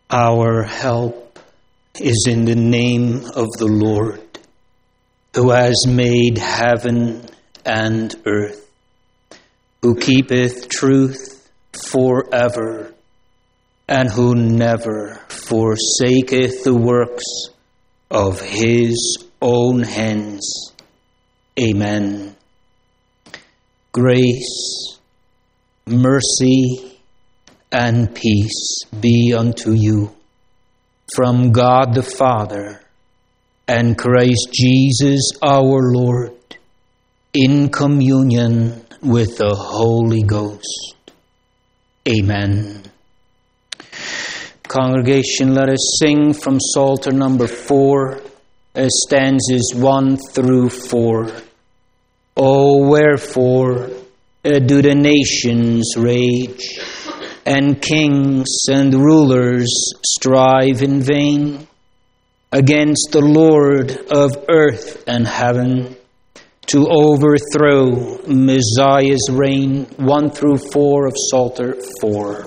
Our help is in the name of the Lord, who has made heaven and earth, who keepeth truth forever, and who never forsaketh the works of his own hands. Amen. Grace, mercy, and peace be unto you from God the Father and Christ Jesus our Lord, in communion with the Holy Ghost. Amen. Congregation, let us sing from Psalter number 4, stanzas 1 through 4. Oh, wherefore do the nations rage, and kings and rulers strive in vain against the Lord of earth and heaven, to overthrow Messiah's reign? 1 through 4 of Psalter 4.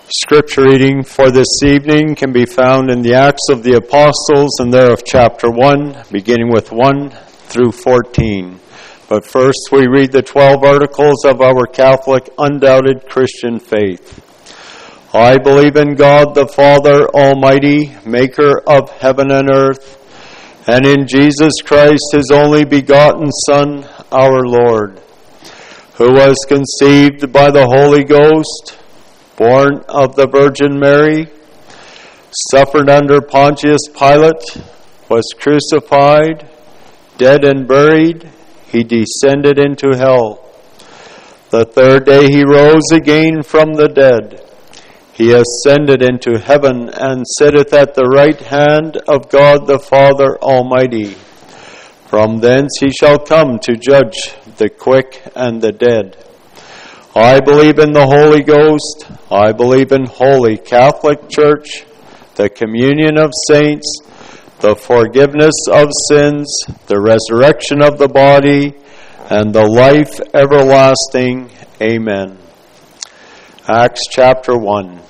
Scripture reading for this evening can be found in the Acts of the Apostles and thereof chapter 1, beginning with 1 through 14. But first we read the 12 articles of our Catholic undoubted Christian faith. I believe in God the Father Almighty, maker of heaven and earth, and in Jesus Christ, his only begotten Son, our Lord, who was conceived by the Holy Ghost, born of the Virgin Mary, suffered under Pontius Pilate, was crucified, dead and buried, he descended into hell. The third day he rose again from the dead. He ascended into heaven and sitteth at the right hand of God the Father Almighty. From thence he shall come to judge the quick and the dead. I believe in the Holy Ghost. I believe in Holy Catholic Church, the communion of saints, the forgiveness of sins, the resurrection of the body, and the life everlasting. Amen. Acts chapter 1.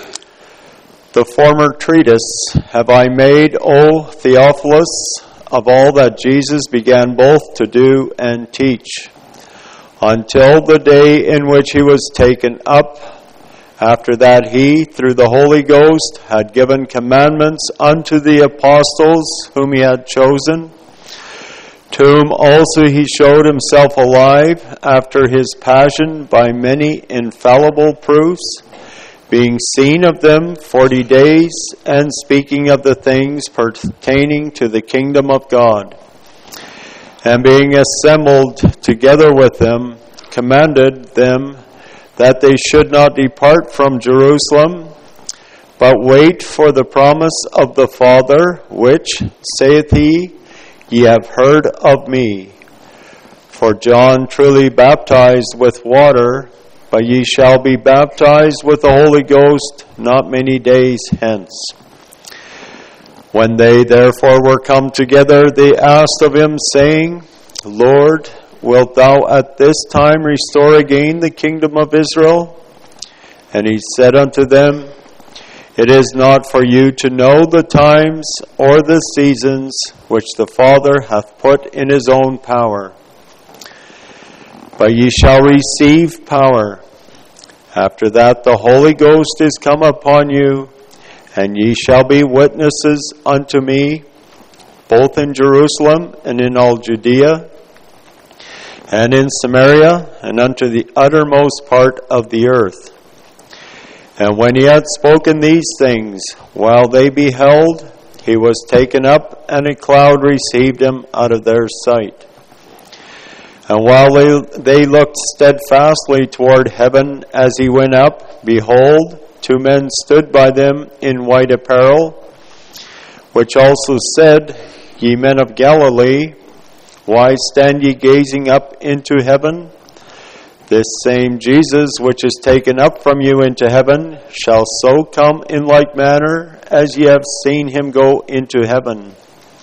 The former treatise have I made, O Theophilus, of all that Jesus began both to do and teach, until the day in which he was taken up. After that he, through the Holy Ghost, had given commandments unto the apostles whom he had chosen, to whom also he showed himself alive after his passion by many infallible proofs, being seen of them 40 days, and speaking of the things pertaining to the kingdom of God. And being assembled together with them, commanded them that they should not depart from Jerusalem, but wait for the promise of the Father, which, saith he, ye have heard of me. For John truly baptized with water, but ye shall be baptized with the Holy Ghost not many days hence. When they therefore were come together, they asked of him, saying, Lord, wilt thou at this time restore again the kingdom of Israel? And he said unto them, It is not for you to know the times or the seasons which the Father hath put in his own power. But ye shall receive power. After that the Holy Ghost is come upon you, and ye shall be witnesses unto me, both in Jerusalem and in all Judea, and in Samaria, and unto the uttermost part of the earth. And when he had spoken these things, while they beheld, he was taken up, and a cloud received him out of their sight. And while they looked steadfastly toward heaven as he went up, behold, 2 men stood by them in white apparel, which also said, Ye men of Galilee, why stand ye gazing up into heaven? This same Jesus, which is taken up from you into heaven, shall so come in like manner as ye have seen him go into heaven.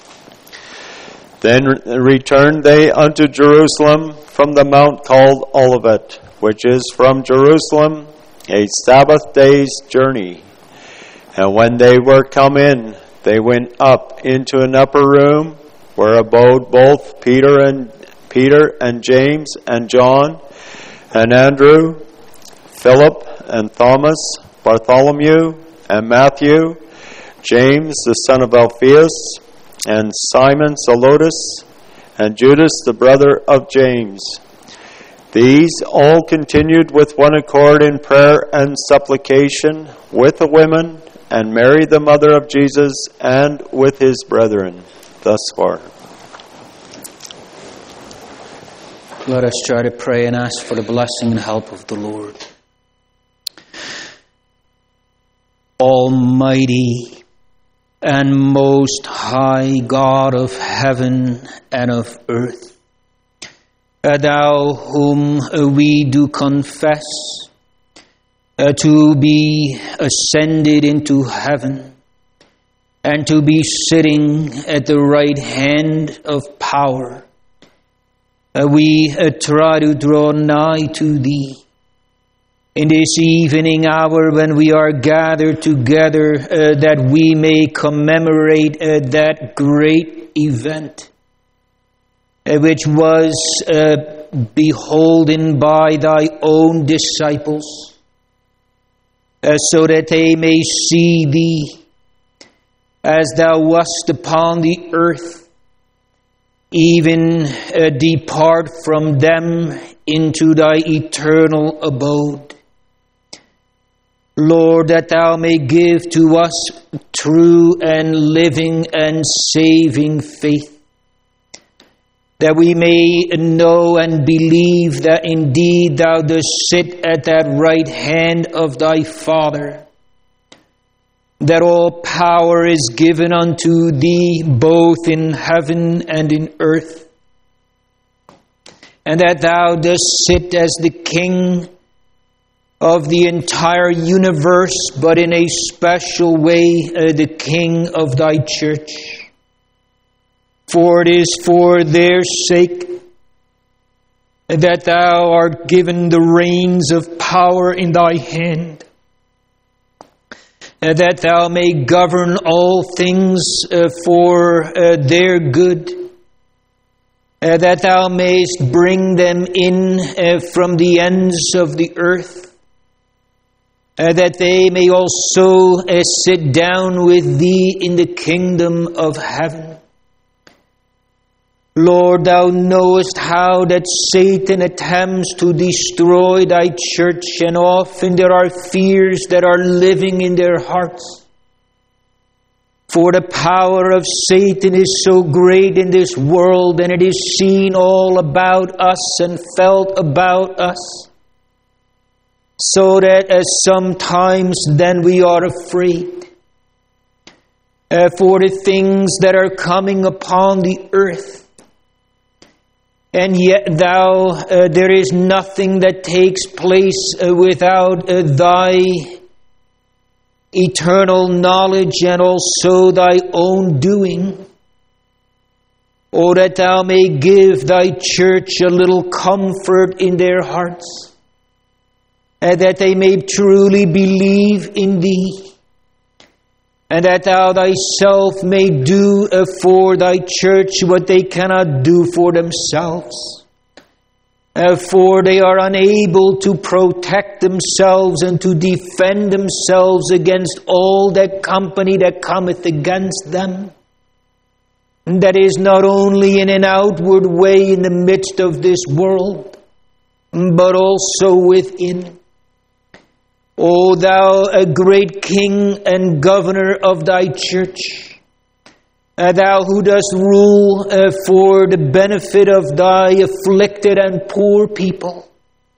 Then returned they unto Jerusalem from the mount called Olivet, which is from Jerusalem a Sabbath day's journey. And when they were come in, they went up into an upper room, where abode both Peter and James and John and Andrew, Philip and Thomas, Bartholomew and Matthew, James the son of Alphaeus, and Simon Zelotes, and Judas the brother of James. These all continued with one accord in prayer and supplication with the women, and Mary the mother of Jesus, and with his brethren. Thus far. Let us try to pray and ask for the blessing and help of the Lord. Almighty and most high God of heaven and of earth, thou whom we do confess to be ascended into heaven and to be sitting at the right hand of power, we try to draw nigh to thee in this evening hour when we are gathered together, that we may commemorate that great event, which was beholden by thy own disciples, so that they may see thee as thou wast upon the earth, even depart from them into thy eternal abode. Lord, that thou may give to us true and living and saving faith, that we may know and believe that indeed thou dost sit at that right hand of thy Father, that all power is given unto thee both in heaven and in earth, and that thou dost sit as the King of the entire universe, but in a special way the King of thy church. For it is for their sake that thou art given the reins of power in thy hand, that thou may govern all things for their good, that thou mayst bring them in from the ends of the earth, that they may also sit down with thee in the kingdom of heaven. Lord, thou knowest how that Satan attempts to destroy thy church, and often there are fears that are living in their hearts. For the power of Satan is so great in this world, and it is seen all about us and felt about us, so that sometimes then we are afraid for the things that are coming upon the earth. And yet there is nothing that takes place without thy eternal knowledge and also thy own doing. Oh, that thou may give thy church a little comfort in their hearts, that they may truly believe in thee, and that thou thyself may do for thy church what they cannot do for themselves. For they are unable to protect themselves and to defend themselves against all that company that cometh against them. That is not only in an outward way in the midst of this world, but also within. O thou a great King and Governor of thy church, thou who dost rule for the benefit of thy afflicted and poor people,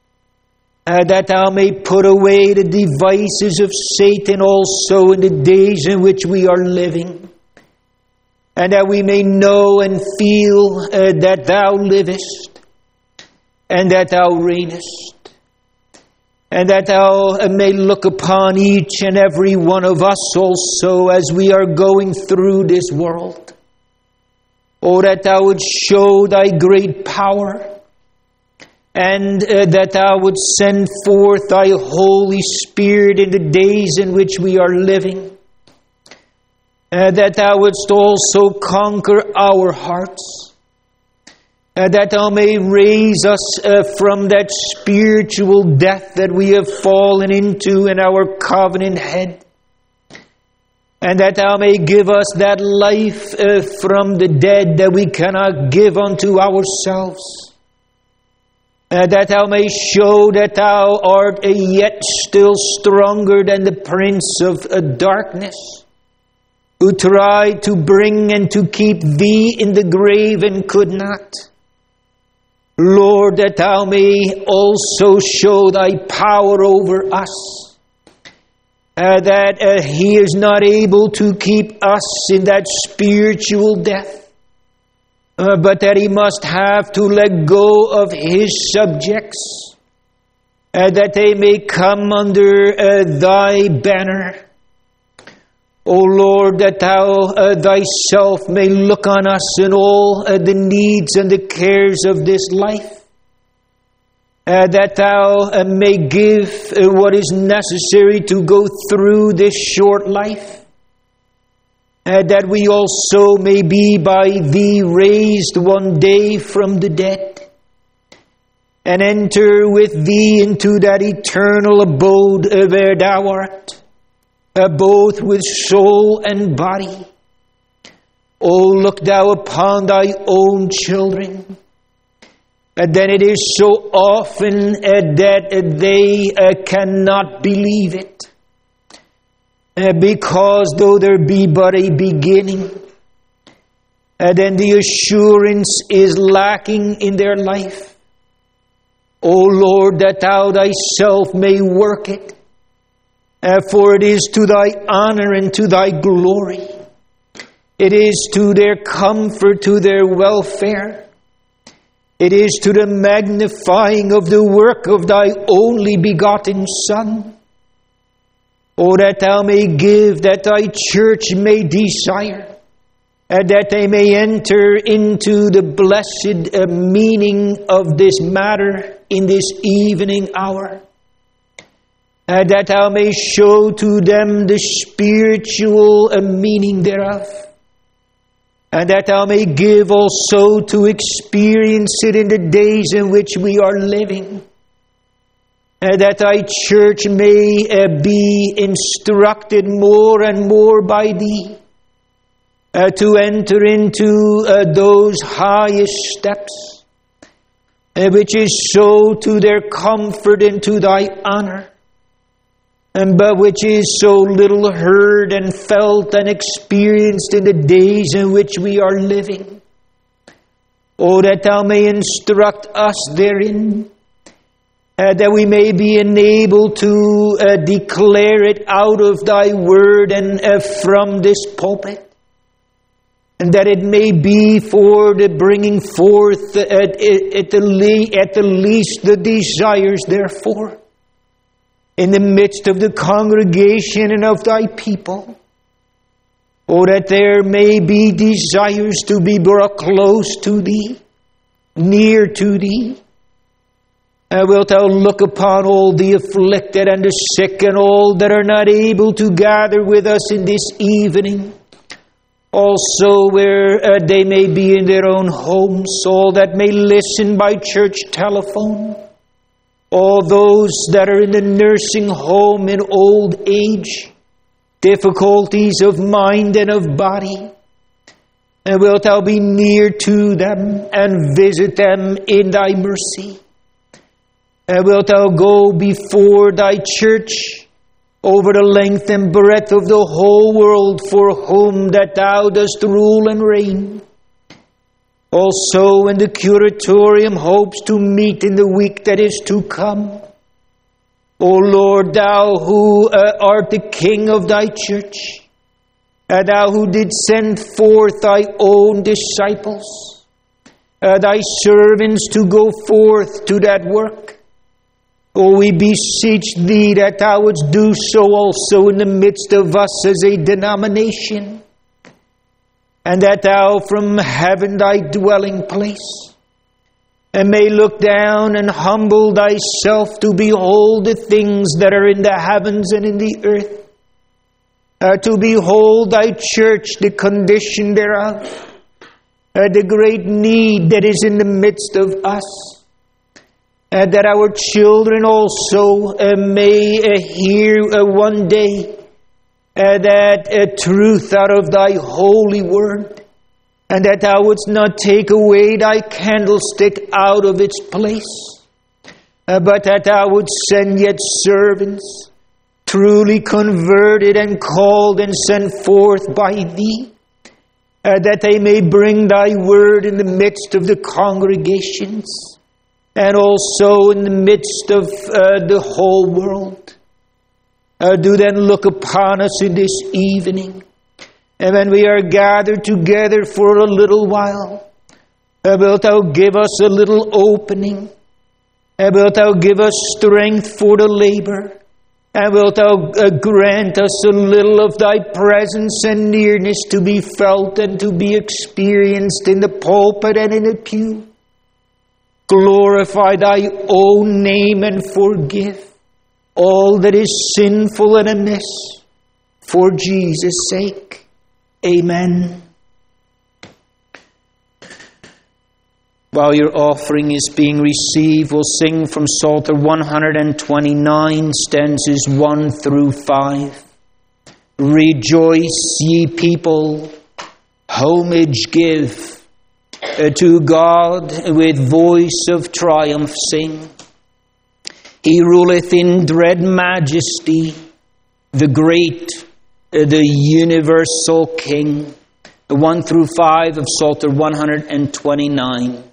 that thou may put away the devices of Satan also in the days in which we are living, and that we may know and feel that thou livest, and that thou reignest, and that thou may look upon each and every one of us also as we are going through this world. Oh, that thou would show thy great power, and that thou would send forth thy Holy Spirit in the days in which we are living, that thou wouldst also conquer our hearts, that thou may raise us from that spiritual death that we have fallen into in our covenant head, and that thou may give us that life from the dead that we cannot give unto ourselves, that thou may show that thou art yet still stronger than the prince of darkness, who tried to bring and to keep thee in the grave and could not. Lord, that thou may also show thy power over us, that he is not able to keep us in that spiritual death, but that he must have to let go of his subjects, that they may come under thy banner. O Lord, that thou thyself may look on us in all the needs and the cares of this life, that thou may give what is necessary to go through this short life, that we also may be by thee raised one day from the dead, and enter with thee into that eternal abode where thou art, both with soul and body. O look thou upon thy own children, and then it is so often that they cannot believe it, because though there be but a beginning, then the assurance is lacking in their life. O Lord, that thou thyself may work it, for it is to thy honor and to thy glory. It is to their comfort, to their welfare. It is to the magnifying of the work of thy only begotten Son. O that thou may give, that thy church may desire, and that they may enter into the blessed meaning of this matter in this evening hour. And that thou may show to them the spiritual meaning thereof. And that thou may give also to experience it in the days in which we are living. And that thy church may be instructed more and more by thee, to enter into those highest steps, which is so to their comfort and to thy honor, but which is so little heard and felt and experienced in the days in which we are living. O that thou may instruct us therein, that we may be enabled to declare it out of thy word and from this pulpit, and that it may be for the bringing forth at the least the desires therefore, in the midst of the congregation and of thy people. O that there may be desires to be brought close to thee, near to thee. Wilt thou look upon all the afflicted and the sick and all that are not able to gather with us in this evening, also where they may be in their own homes, all that may listen by church telephone, all those that are in the nursing home in old age, difficulties of mind and of body. And wilt thou be near to them and visit them in thy mercy? And wilt thou go before thy church over the length and breadth of the whole world, for whom that thou dost rule and reign? Also when the curatorium hopes to meet in the week that is to come, O Lord, thou who art the King of thy church, thou who did send forth thy own disciples, thy servants to go forth to that work, O we beseech thee that thou wouldst do so also in the midst of us as a denomination, and that thou from heaven thy dwelling place, and may look down and humble thyself to behold the things that are in the heavens and in the earth, to behold thy church, the condition thereof, the great need that is in the midst of us, that our children also may hear one day that truth out of thy holy word, and that thou wouldst not take away thy candlestick out of its place, but that thou wouldst send yet servants, truly converted and called and sent forth by thee, that they may bring thy word in the midst of the congregations, and also in the midst of the whole world. Do then look upon us in this evening, and when we are gathered together for a little while, wilt thou give us a little opening, and wilt thou give us strength for the labor, and wilt thou grant us a little of thy presence and nearness to be felt and to be experienced in the pulpit and in the pew. Glorify thy own name and forgive all that is sinful and amiss, for Jesus' sake. Amen. While your offering is being received, we'll sing from Psalter 129, stanzas 1 through 5. Rejoice, ye people, homage give to God, with voice of triumph sing. He ruleth in dread majesty, the great, the universal King. 1 through 5 of Psalter 129.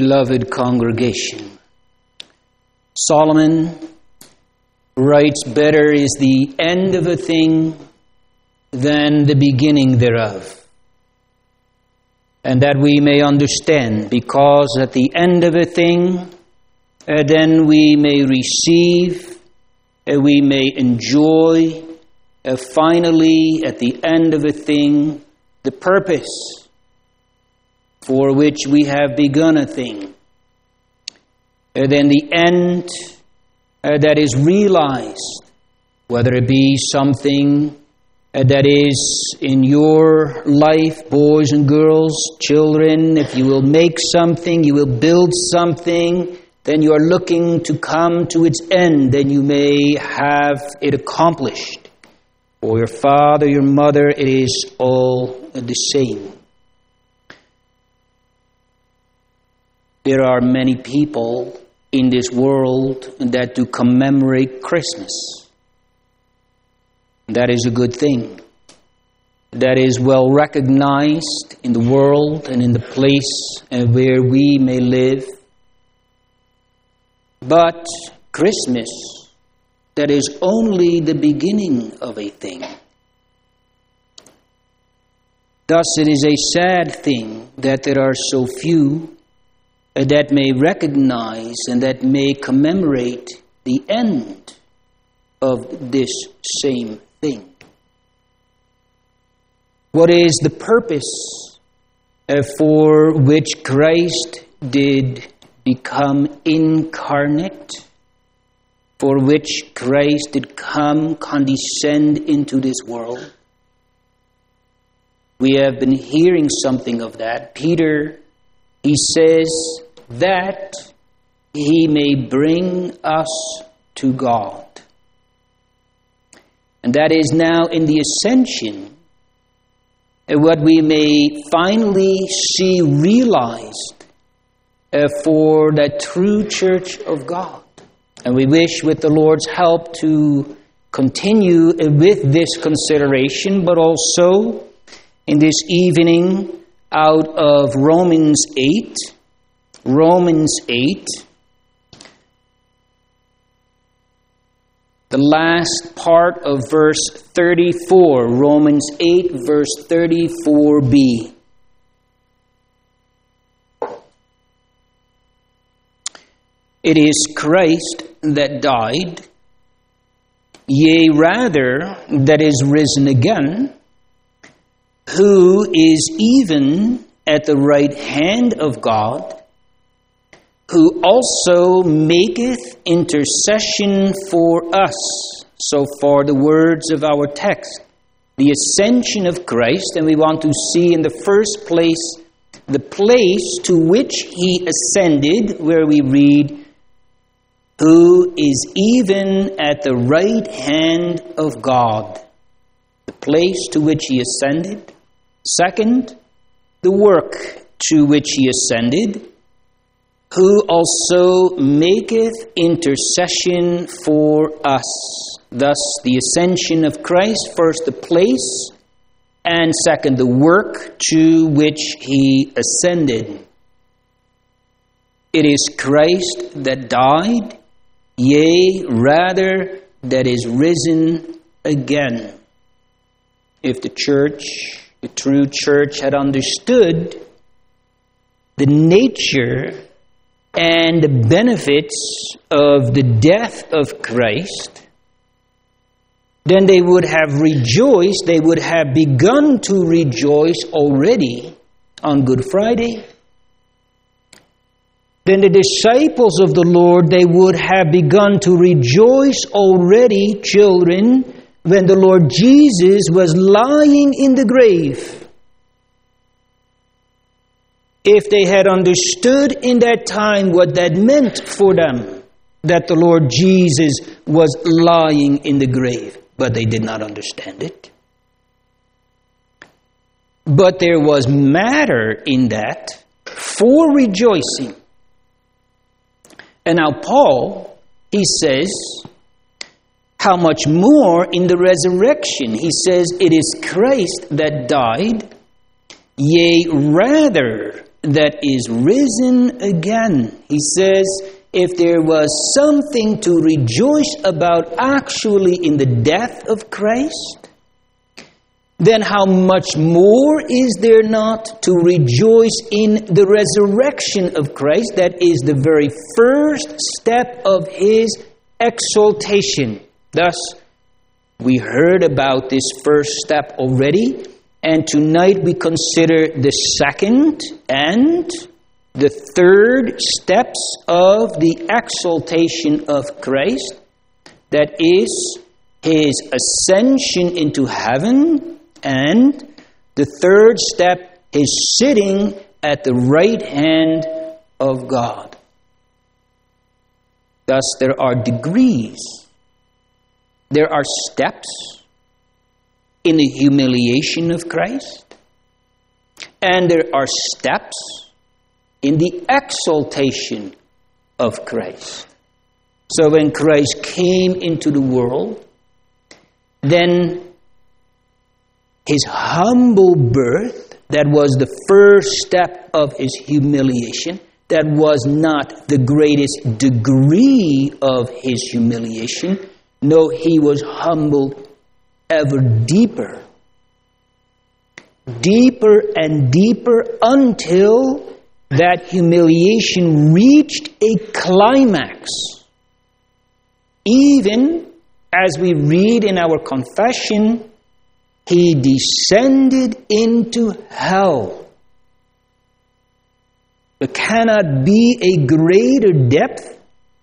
beloved congregation. Solomon writes, "Better is the end of a thing than the beginning thereof." And that we may understand, because at the end of a thing, then we may receive, we may enjoy, finally, at the end of a thing, the purpose for which we have begun a thing. Then the end that is realized, whether it be something that is in your life, boys and girls, children, if you will make something, you will build something, then you are looking to come to its end, then you may have it accomplished. For your father, your mother, it is all the same. There are many people in this world that do commemorate Christmas. That is a good thing. That is well recognized in the world and in the place where we may live. But Christmas, that is only the beginning of a thing. Thus it is a sad thing that there are so few that may recognize and that may commemorate the end of this same thing. What is the purpose for which Christ did become incarnate? For which Christ did come, condescend into this world? We have been hearing something of that. Peter, he says that he may bring us to God. And that is now in the ascension, what we may finally see realized for the true church of God. And we wish with the Lord's help to continue with this consideration, but also in this evening out of Romans 8. Romans 8. The last part of verse 34. Romans 8, verse 34b. It is Christ that died, yea, rather, that is risen again, who is even at the right hand of God, who also maketh intercession for us. So far the words of our text, the ascension of Christ, and we want to see in the first place the place to which he ascended, where we read, who is even at the right hand of God. The place to which he ascended. Second, the work to which he ascended, who also maketh intercession for us. Thus, the ascension of Christ, first the place, and second, the work to which he ascended. It is Christ that died, yea, rather, that is risen again. If the church, the true church, had understood the nature and the benefits of the death of Christ, then they would have rejoiced, they would have begun to rejoice already on Good Friday. Then the disciples of the Lord, they would have begun to rejoice already, children, when the Lord Jesus was lying in the grave. If they had understood in that time what that meant for them, that the Lord Jesus was lying in the grave. But they did not understand it. But there was matter in that for rejoicing. And now Paul, he says, how much more in the resurrection? He says, it is Christ that died, yea, rather, that is risen again. He says, if there was something to rejoice about actually in the death of Christ, then how much more is there not to rejoice in the resurrection of Christ? That is the very first step of His exaltation. Thus, we heard about this first step already, and tonight we consider the second and the third steps of the exaltation of Christ. That is His ascension into heaven, and the third step, His sitting at the right hand of God. Thus, there are degrees. There are steps in the humiliation of Christ, and there are steps in the exaltation of Christ. So when Christ came into the world, then His humble birth, that was the first step of His humiliation, that was not the greatest degree of His humiliation. No, He was humbled ever deeper. Deeper and deeper until that humiliation reached a climax. Even as we read in our confession, He descended into hell. There cannot be a greater depth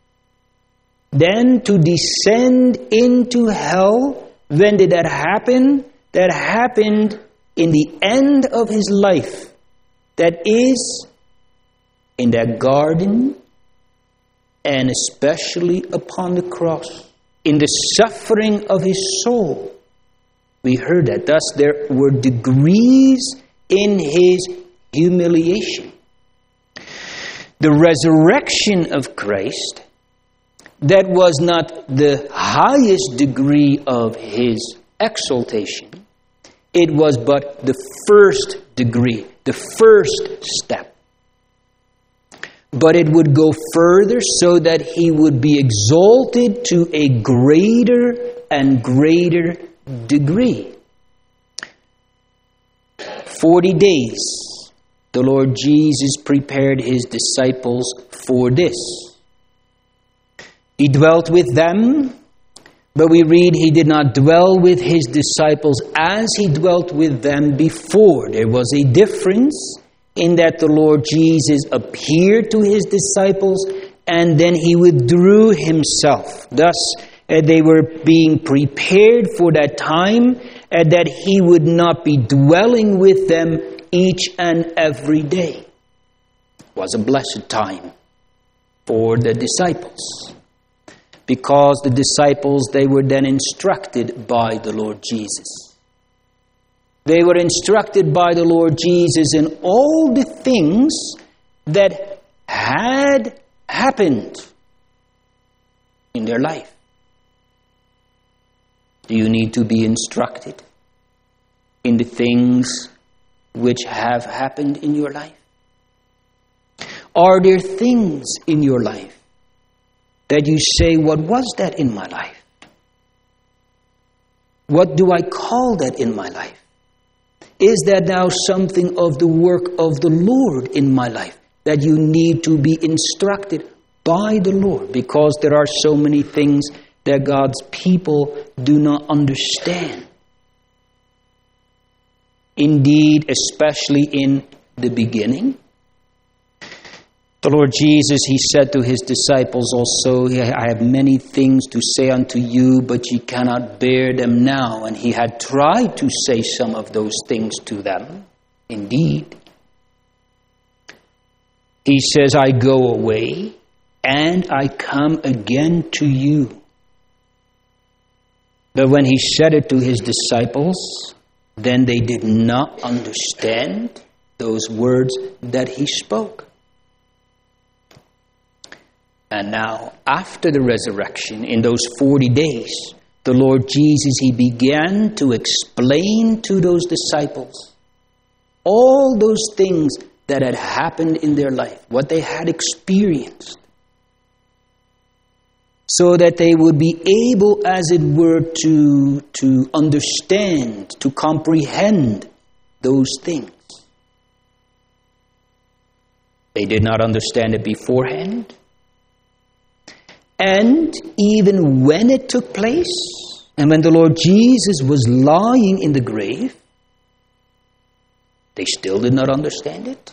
than to descend into hell. When did that happen? That happened in the end of His life. That is, in that garden, and especially upon the cross, in the suffering of His soul. We heard that. Thus, there were degrees in His humiliation. The resurrection of Christ, that was not the highest degree of His exaltation. It was but the first degree, the first step. But it would go further so that He would be exalted to a greater and greater degree. 40 days, the Lord Jesus prepared His disciples for this. He dwelt with them, but we read He did not dwell with His disciples as He dwelt with them before. There was a difference in that the Lord Jesus appeared to His disciples and then He withdrew Himself. Thus, they were being prepared for that time that He would not be dwelling with them each and every day. It was a blessed time for the disciples, because the disciples, they were then instructed by the Lord Jesus. They were instructed by the Lord Jesus in all the things that had happened in their life. Do you need to be instructed in the things which have happened in your life? Are there things in your life that you say, what was that in my life? What do I call that in my life? Is that now something of the work of the Lord in my life that you need to be instructed by the Lord? Because there are so many things that God's people do not understand. Indeed, especially in the beginning. The Lord Jesus, He said to His disciples also, I have many things to say unto you, but ye cannot bear them now. And He had tried to say some of those things to them. Indeed. He says, I go away, and I come again to you. But when He said it to His disciples, then they did not understand those words that He spoke. And now, after the resurrection, in those 40 days, the Lord Jesus, He began to explain to those disciples all those things that had happened in their life, what they had experienced, so that they would be able, as it were, to understand, to comprehend those things. They did not understand it beforehand. And even when it took place, and when the Lord Jesus was lying in the grave, they still did not understand it.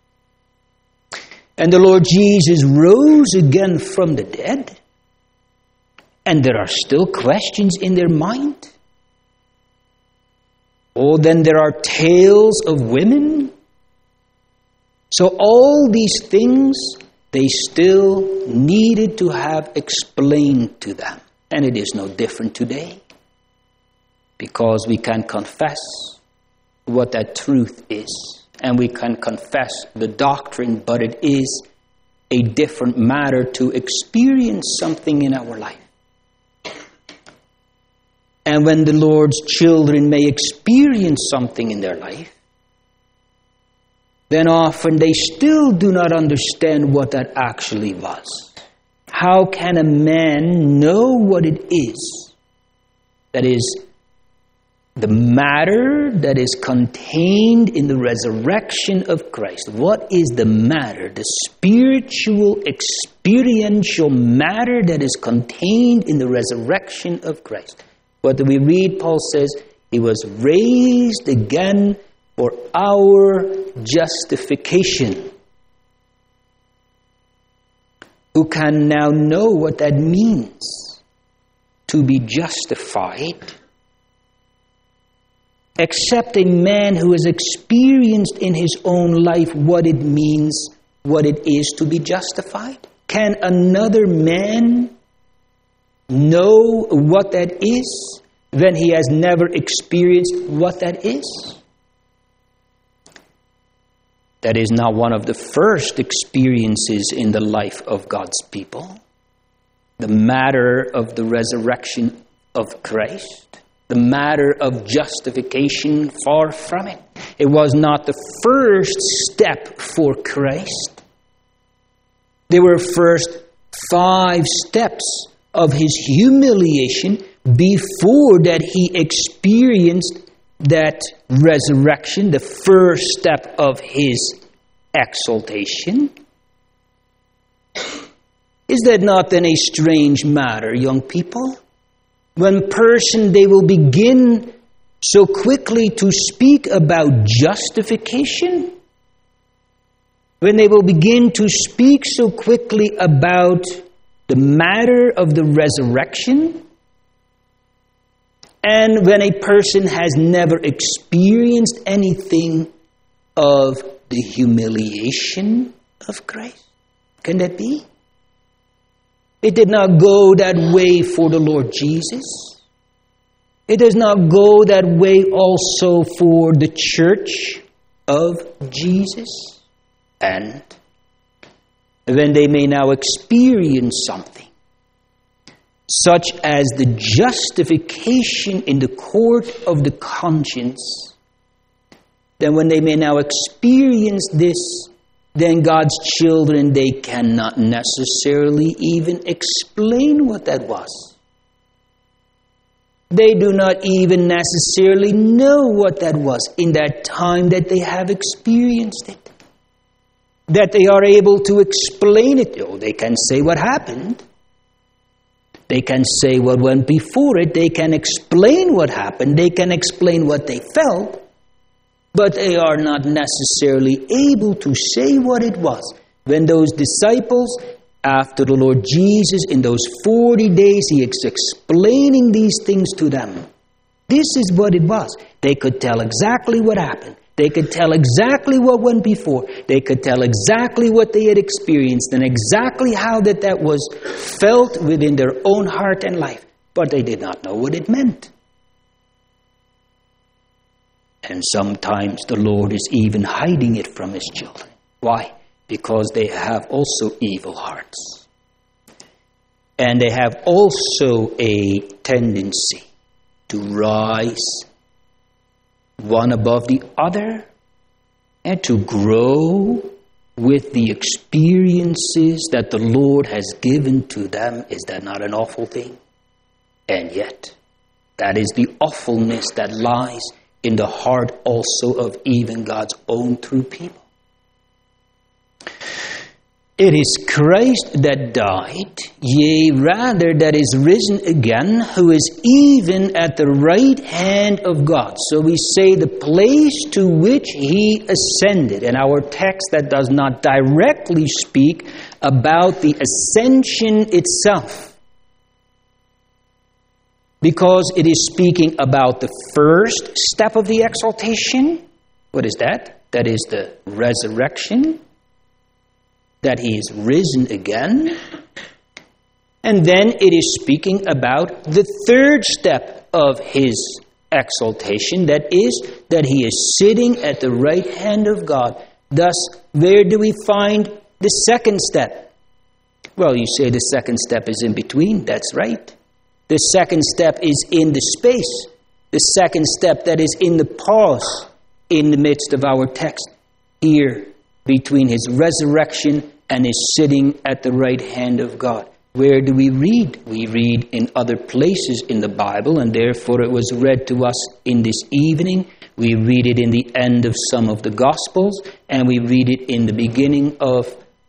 And the Lord Jesus rose again from the dead, and there are still questions in their mind. Oh, then there are tales of women. So all these things, they still needed to have explained to them. And it is no different today, because we can confess what that truth is, and we can confess the doctrine, but it is a different matter to experience something in our life. And when the Lord's children may experience something in their life, then often they still do not understand what that actually was. How can a man know what it is? That is, the matter that is contained in the resurrection of Christ. What is the matter? The spiritual, experiential matter that is contained in the resurrection of Christ. What do we read? Paul says, He was raised again for our justification. Who can now know what that means, to be justified, except a man who has experienced in his own life what it means, what it is to be justified? Can another man know what that is when he has never experienced what that is? That is not one of the first experiences in the life of God's people. The matter of the resurrection of Christ, the matter of justification, far from it. It was not the first step for Christ. There were first 5 steps of his humiliation before that he experienced that resurrection, the first step of his exaltation. Is that not then a strange matter, young people? When they will begin so quickly to speak about justification, when they will begin to speak so quickly about the matter of the resurrection, and when a person has never experienced anything of the humiliation of Christ. Can that be? It did not go that way for the Lord Jesus. It does not go that way also for the church of Jesus. And when they may now experience something, such as the justification in the court of the conscience, then when they may now experience this, then God's children, they cannot necessarily even explain what that was. They do not even necessarily know what that was in that time that they have experienced it. That they are able to explain it. Oh, they can say what happened. They can say what went before it. They can explain what happened. They can explain what they felt. But they are not necessarily able to say what it was. When those disciples, after the Lord Jesus, in those 40 days, He is explaining these things to them. This is what it was. They could tell exactly what happened. They could tell exactly what went before. They could tell exactly what they had experienced and exactly how that was felt within their own heart and life. But they did not know what it meant. And sometimes the Lord is even hiding it from His children. Why? Because they have also evil hearts. And they have also a tendency to rise one above the other, and to grow with the experiences that the Lord has given to them. Is that not an awful thing? And yet, that is the awfulness that lies in the heart also of even God's own true people. It is Christ that died, yea, rather that is risen again, who is even at the right hand of God. So we say the place to which he ascended. And our text that does not directly speak about the ascension itself, because it is speaking about the first step of the exaltation. What is that? That is the resurrection. That he is risen again. And then it is speaking about the third step of his exaltation. That is, that he is sitting at the right hand of God. Thus, where do we find the second step? Well, you say the second step is in between. That's right. The second step is in the space. The second step that is in the pause in the midst of our text. Here, between his resurrection and his sitting at the right hand of God. Where do we read? We read in other places in the Bible, and therefore it was read to us in this evening. We read it in the end of some of the Gospels, and we read it in the beginning of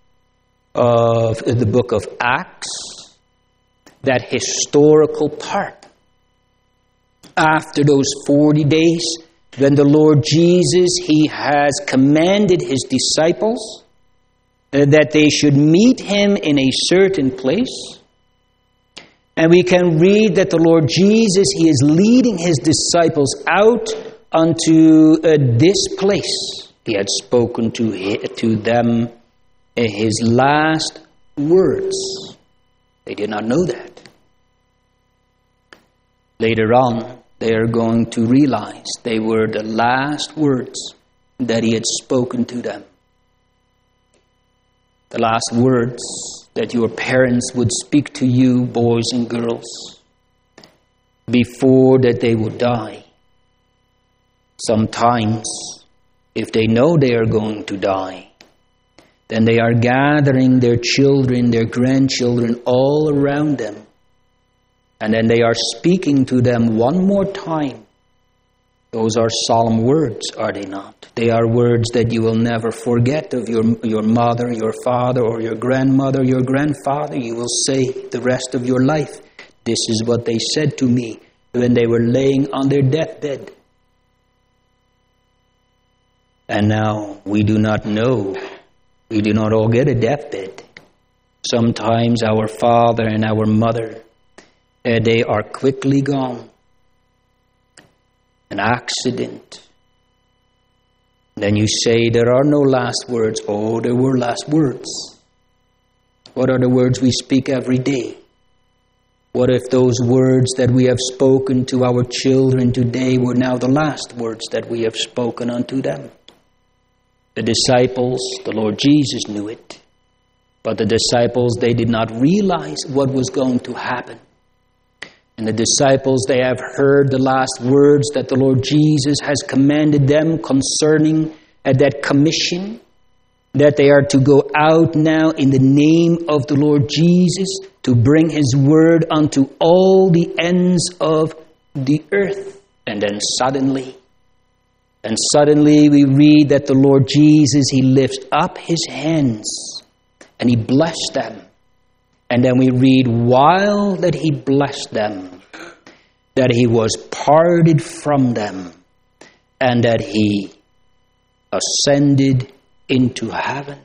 the book of Acts, that historical part. After those 40 days, when the Lord Jesus, he has commanded his disciples that they should meet him in a certain place. And we can read that the Lord Jesus, he is leading his disciples out unto this place. He had spoken to them his last words. They did not know that. Later on, they are going to realize they were the last words that he had spoken to them. The last words that your parents would speak to you, boys and girls, before that they would die. Sometimes, if they know they are going to die, then they are gathering their children, their grandchildren all around them. And then they are speaking to them one more time. Those are solemn words, are they not? They are words that you will never forget of your mother, your father, or your grandmother, your grandfather. You will say the rest of your life, this is what they said to me when they were laying on their deathbed. And now we do not know. We do not all get a deathbed. Sometimes our father and our mother, they are quickly gone. An accident. Then you say there are no last words. Oh, there were last words. What are the words we speak every day? What if those words that we have spoken to our children today were now the last words that we have spoken unto them? The disciples, the Lord Jesus knew it. But the disciples, they did not realize what was going to happen. And the disciples, they have heard the last words that the Lord Jesus has commanded them concerning that commission, that they are to go out now in the name of the Lord Jesus to bring his word unto all the ends of the earth. And then suddenly we read that the Lord Jesus, he lifts up his hands and he blessed them. And then we read, while that he blessed them, that he was parted from them, and that he ascended into heaven.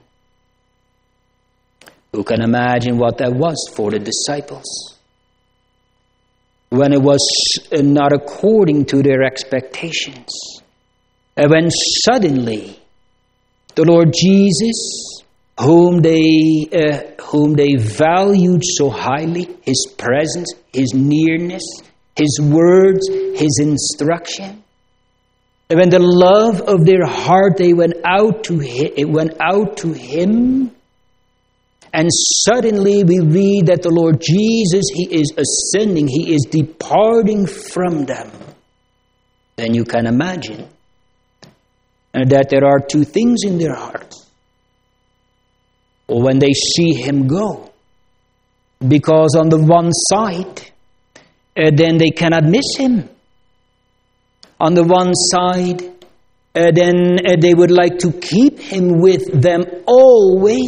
Who can imagine what that was for the disciples? When it was not according to their expectations. And when suddenly the Lord Jesus, whom they valued so highly, his presence, his nearness, his words, his instruction. And when the love of their heart, they went out to him. And suddenly we read that the Lord Jesus, he is ascending, he is departing from them. Then you can imagine that there are two things in their hearts. When they see him go, because on the one side, then they cannot miss him. On the one side, then they would like to keep him with them always.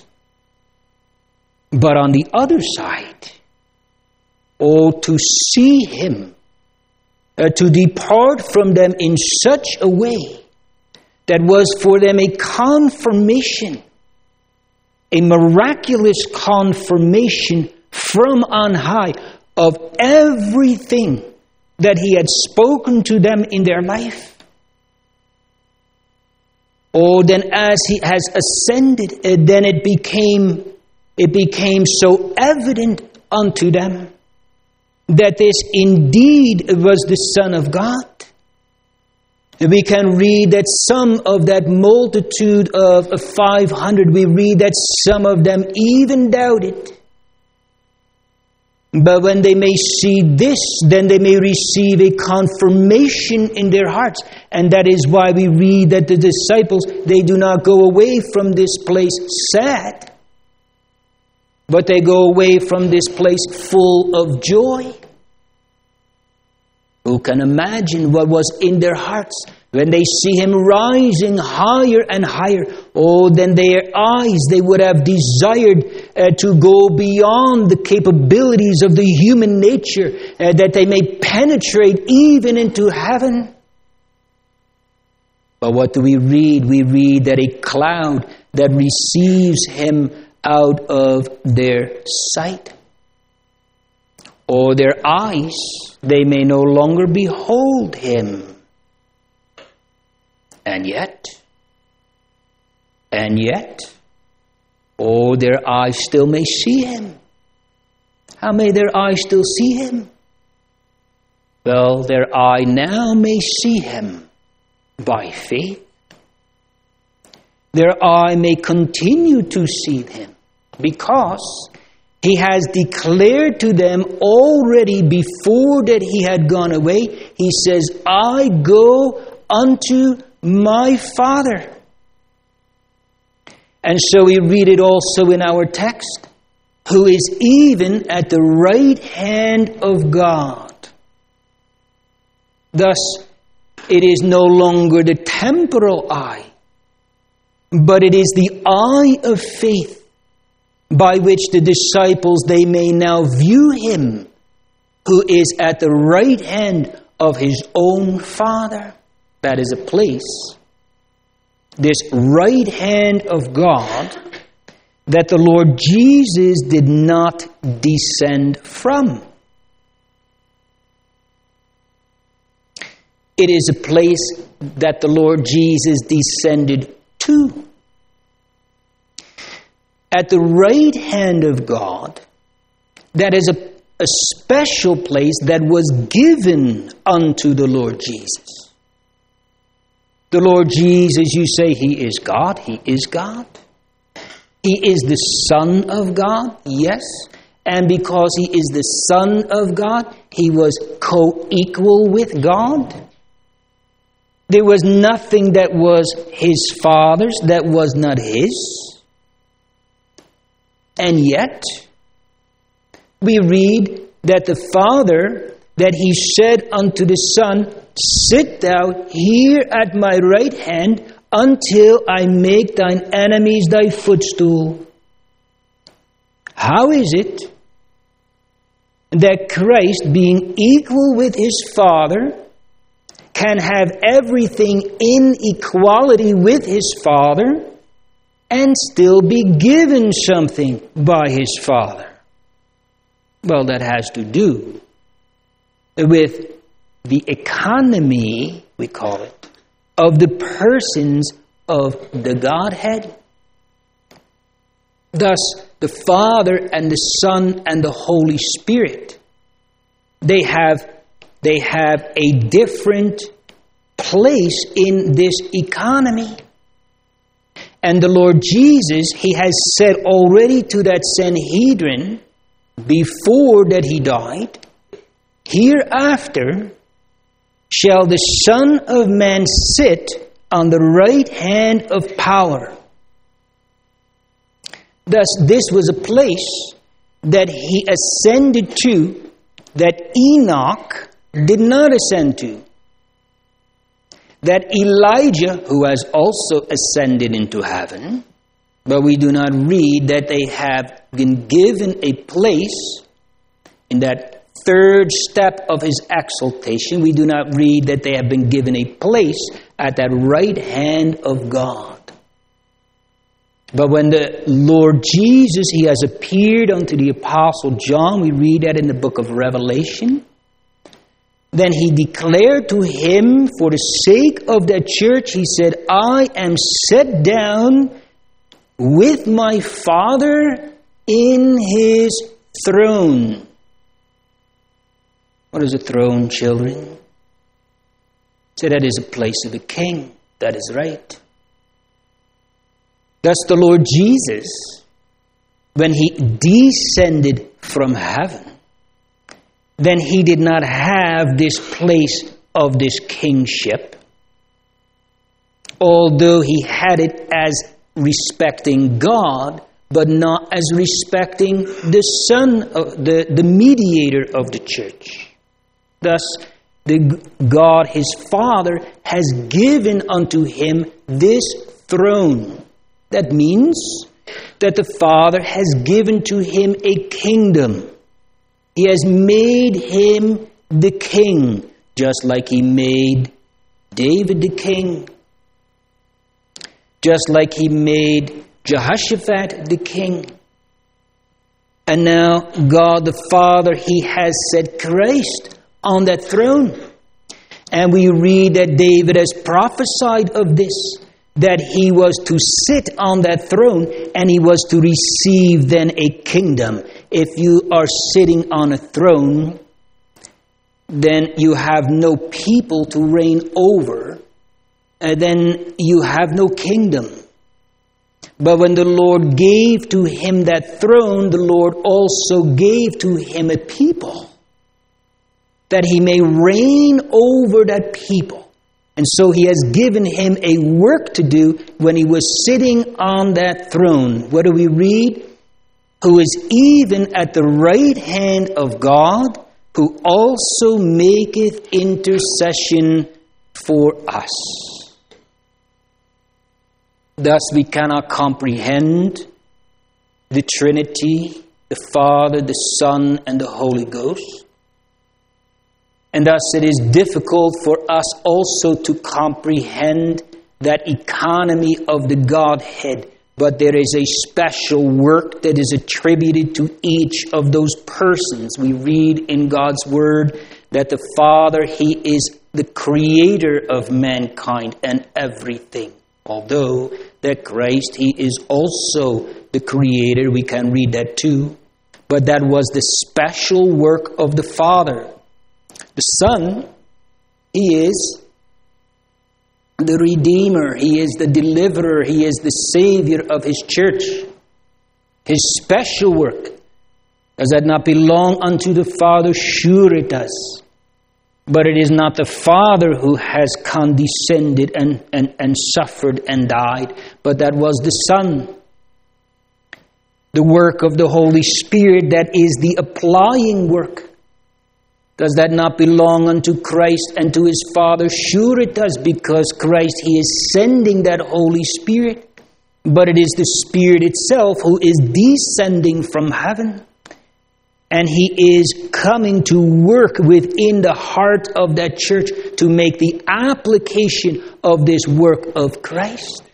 But on the other side, to see him, to depart from them in such a way that was for them a confirmation, a miraculous confirmation from on high of everything that he had spoken to them in their life. Then as he has ascended, then it became so evident unto them that this indeed was the Son of God. We can read that some of that multitude of 500, we read that some of them even doubted. But when they may see this, then they may receive a confirmation in their hearts. And that is why we read that the disciples, they do not go away from this place sad, but they go away from this place full of joy. Who can imagine what was in their hearts when they see him rising higher and higher? Then their eyes, they would have desired to go beyond the capabilities of the human nature, that they may penetrate even into heaven. But what do we read? We read that a cloud that receives him out of their sight. Their eyes, they may no longer behold him. And yet, their eyes still may see him. How may their eyes still see him? Well, their eye now may see him by faith. Their eye may continue to see him because he has declared to them already before that he had gone away. He says, I go unto my Father. And so we read it also in our text, who is even at the right hand of God. Thus, it is no longer the temporal eye, but it is the eye of faith by which the disciples, they may now view him who is at the right hand of his own Father. That is a place, this right hand of God, that the Lord Jesus did not descend from. It is a place that the Lord Jesus descended to. At the right hand of God, that is a special place that was given unto the Lord Jesus. The Lord Jesus, you say he is God. He is God. He is the Son of God, yes. And because he is the Son of God, he was co-equal with God. There was nothing that was his Father's that was not his. And yet, we read that the Father, that he said unto the Son, sit thou here at my right hand until I make thine enemies thy footstool. How is it that Christ, being equal with his Father, can have everything in equality with his Father and still be given something by his Father? Well, that has to do with the economy, we call it, of the persons of the Godhead. Thus, the Father and the Son and the Holy Spirit, they have a different place in this economy. And the Lord Jesus, he has said already to that Sanhedrin, before that he died, hereafter shall the Son of Man sit on the right hand of power. Thus, this was a place that he ascended to that Enoch did not ascend to. That Elijah, who has also ascended into heaven, but we do not read that they have been given a place in that third step of his exaltation. We do not read that they have been given a place at that right hand of God. But when the Lord Jesus, he has appeared unto the Apostle John, we read that in the book of Revelation, then he declared to him, for the sake of that church, he said, I am set down with my Father in his throne. What is a throne, children? So that is a place of a king. That is right. Thus the Lord Jesus, when he descended from heaven, then he did not have this place of this kingship, although he had it as respecting God, but not as respecting the Son, the mediator of the church. Thus, God, his Father, has given unto him this throne. That means that the Father has given to him a kingdom. He has made him the king, just like he made David the king, just like he made Jehoshaphat the king. And now God the Father, he has set Christ on that throne. And we read that David has prophesied of this, that he was to sit on that throne and he was to receive then a kingdom. If you are sitting on a throne, then you have no people to reign over, and then you have no kingdom. But when the Lord gave to him that throne, the Lord also gave to him a people, that he may reign over that people. And so he has given him a work to do when he was sitting on that throne. What do we read? Who is even at the right hand of God, who also maketh intercession for us. Thus we cannot comprehend the Trinity, the Father, the Son, and the Holy Ghost. And thus it is difficult for us also to comprehend that economy of the Godhead. But there is a special work that is attributed to each of those persons. We read in God's Word that the Father, he is the creator of mankind and everything. Although that Christ, he is also the creator. We can read that too. But that was the special work of the Father. The Son, he is the Redeemer. He is the Deliverer. He is the Savior of his church. His special work. Does that not belong unto the Father? Sure it does. But it is not the Father who has condescended and suffered and died, but that was the Son. The work of the Holy Spirit, that is the applying work. Does that not belong unto Christ and to his Father? Sure it does, because Christ, he is sending that Holy Spirit. But it is the Spirit itself who is descending from heaven. And he is coming to work within the heart of that church to make the application of this work of Christ.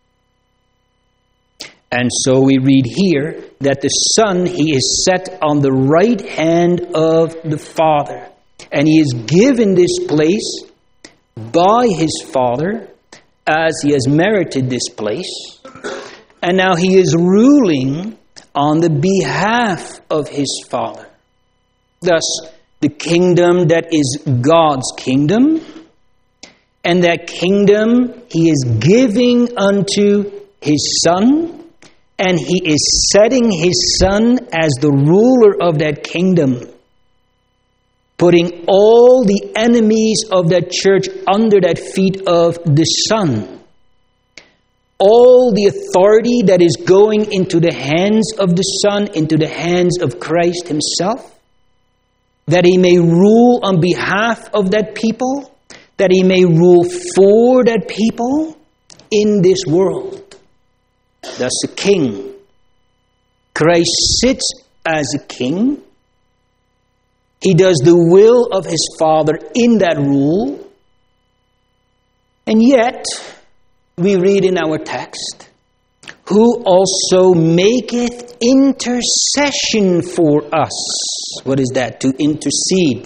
And so we read here that the Son, he is set on the right hand of the Father. And he is given this place by his Father as he has merited this place. And now he is ruling on the behalf of his Father. Thus, the kingdom that is God's kingdom, and that kingdom he is giving unto his Son, and he is setting his Son as the ruler of that kingdom. putting all the enemies of that church under that feet of the Son. All the authority that is going into the hands of the Son, into the hands of Christ himself, that he may rule on behalf of that people, that he may rule for that people in this world. Thus a king. Christ sits as a king. He does the will of his Father in that rule. And yet, we read in our text, who also maketh intercession for us. What is that? To intercede.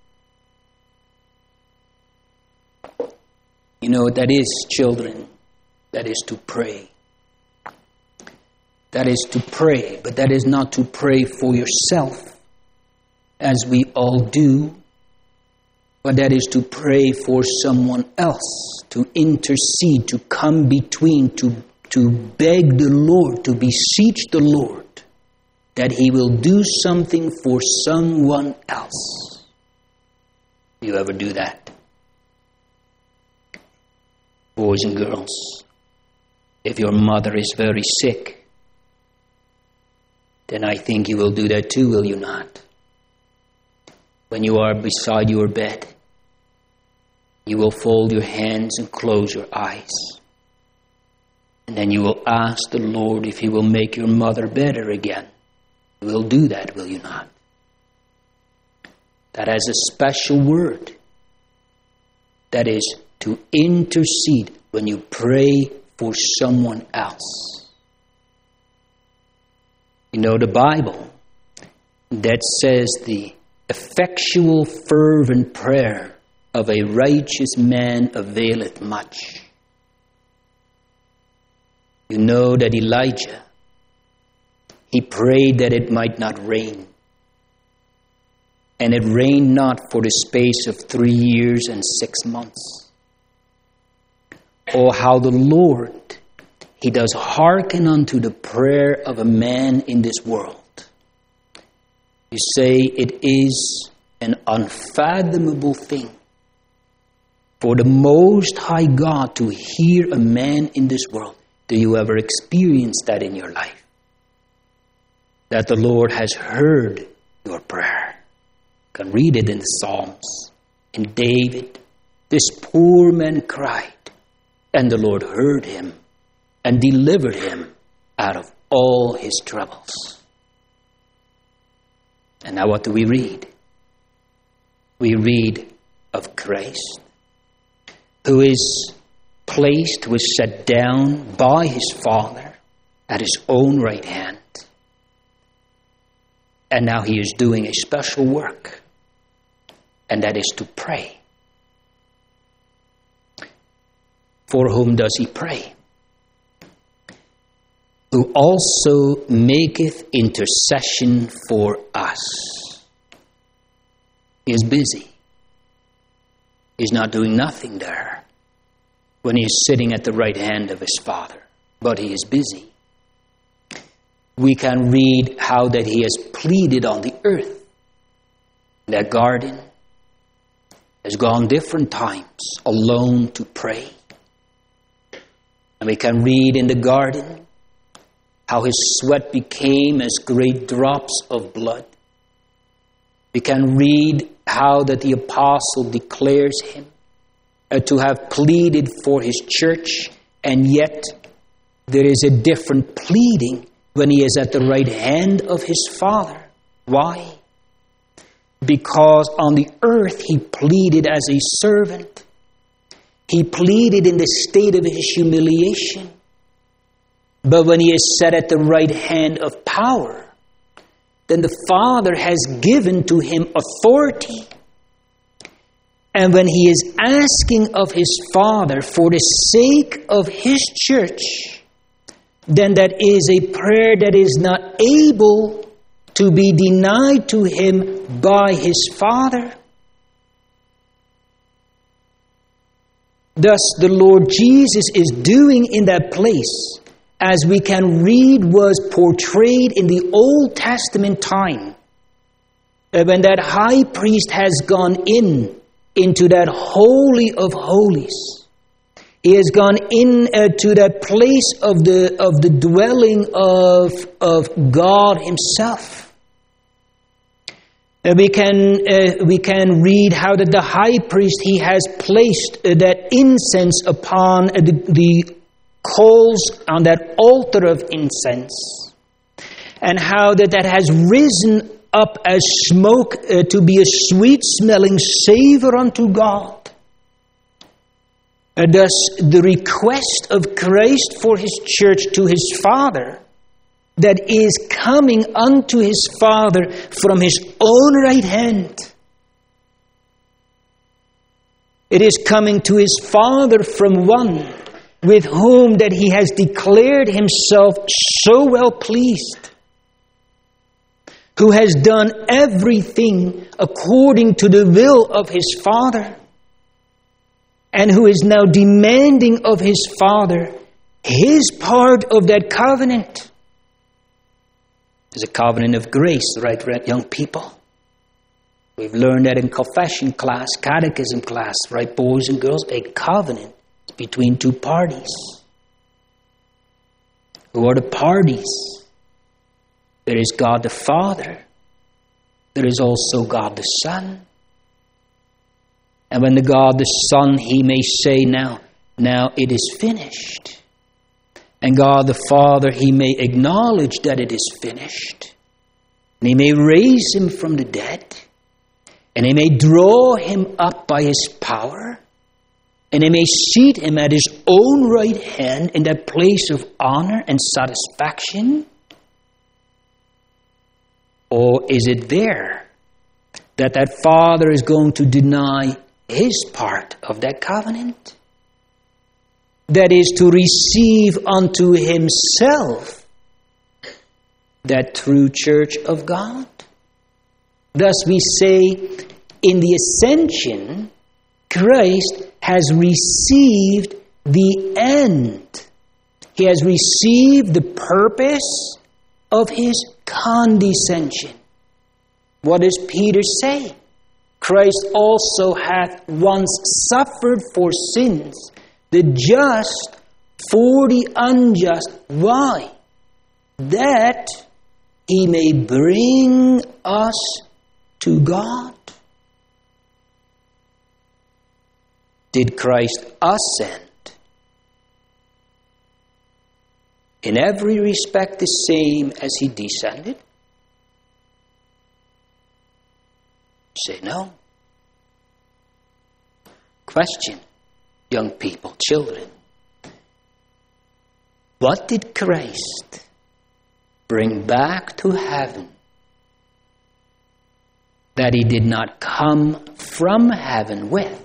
You know what that is, children? That is to pray. That is to pray, but that is not to pray for yourself, as we all do, but that is to pray for someone else, to intercede, to come between, to beg the Lord, to beseech the Lord that he will do something for someone else. Do you ever do that? Boys and girls, if your mother is very sick, then I think you will do that too, will you not? When you are beside your bed, you will fold your hands and close your eyes. And then you will ask the Lord if he will make your mother better again. You will do that, will you not? That has a special word. That is to intercede when you pray for someone else. You know the Bible that says the effectual fervent prayer of a righteous man availeth much. You know that Elijah, he prayed that it might not rain. And it rained not for the space of 3 years and 6 months. Oh, how the Lord, he does hearken unto the prayer of a man in this world. You say it is an unfathomable thing for the Most High God to hear a man in this world. Do you ever experience that in your life? That the Lord has heard your prayer. You can read it in the Psalms. In David, this poor man cried, and the Lord heard him and delivered him out of all his troubles. And now what do we read? We read of Christ, who is placed, who is set down by his Father at his own right hand. And now he is doing a special work, and that is to pray. For whom does he pray? Who also maketh intercession for us. He is busy. He's not doing nothing there when he is sitting at the right hand of his Father, but he is busy. We can read how that he has pleaded on the earth. That garden has gone different times alone to pray. And we can read in the garden how his sweat became as great drops of blood. We can read how that the apostle declares him to have pleaded for his church, and yet there is a different pleading when he is at the right hand of his Father. Why? Because on the earth he pleaded as a servant. He pleaded in the state of his humiliation. But when he is set at the right hand of power, then the Father has given to him authority. And when he is asking of his Father for the sake of his church, then that is a prayer that is not able to be denied to him by his Father. Thus the Lord Jesus is doing in that place, as we can read was portrayed in the Old Testament time, when that high priest has gone into that holy of holies, he has gone to that place of the dwelling of God Himself. We can read how that the high priest, he has placed that incense upon the coals on that altar of incense, and how that has risen up as smoke to be a sweet-smelling savor unto God. Thus, the request of Christ for His church to His Father, that is coming unto His Father from His own right hand. It is coming to His Father from one with whom that He has declared Himself so well pleased, who has done everything according to the will of His Father, and who is now demanding of His Father His part of that covenant. It's a covenant of grace, right, young people? We've learned that in confession class, catechism class, right, boys and girls? A covenant is between two parties. Who are the parties? There is God the Father. There is also God the Son. And when the God the Son, He may say, now it is finished. And God the Father, He may acknowledge that it is finished. And He may raise Him from the dead. And He may draw Him up by His power. And He may seat Him at His own right hand in that place of honor and satisfaction. Or is it there that Father is going to deny His part of that covenant? That is to receive unto Himself that true church of God. Thus we say, in the ascension, Christ has received the end. He has received the purpose of His condescension. What does Peter say? Christ also hath once suffered for sins, the just for the unjust. Why? That He may bring us to God. Did Christ ascend? In every respect the same as He descended? Say no. Question, young people, children. What did Christ bring back to heaven that He did not come from heaven with?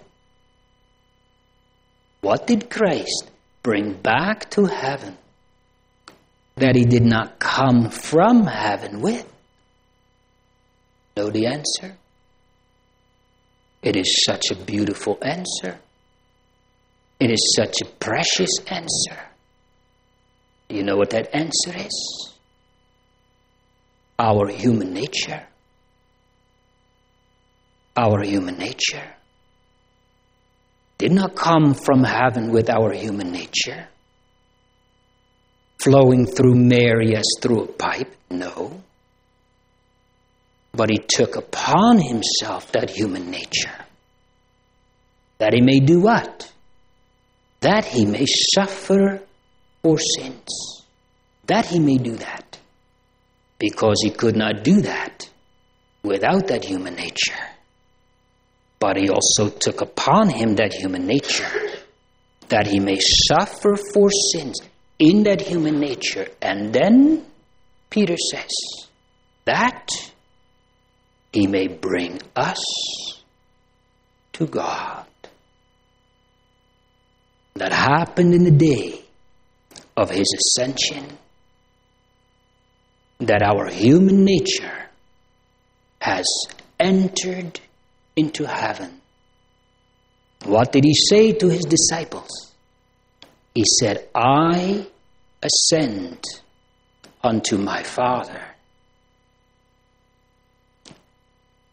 What did Christ bring back to heaven that He did not come from heaven with? Know the answer? It is such a beautiful answer. It is such a precious answer. Do you know what that answer is? Our human nature. Our human nature did not come from heaven with our human nature, flowing through Mary as through a pipe. No. But He took upon Himself that human nature. That He may do what? That He may suffer for sins. That He may do that. Because He could not do that without that human nature. But He also took upon Him that human nature. That He may suffer for sins in that human nature. And then, Peter says, that He may bring us to God. That happened in the day of His ascension. That our human nature has entered into heaven. What did He say to His disciples? He said, I ascend unto my Father.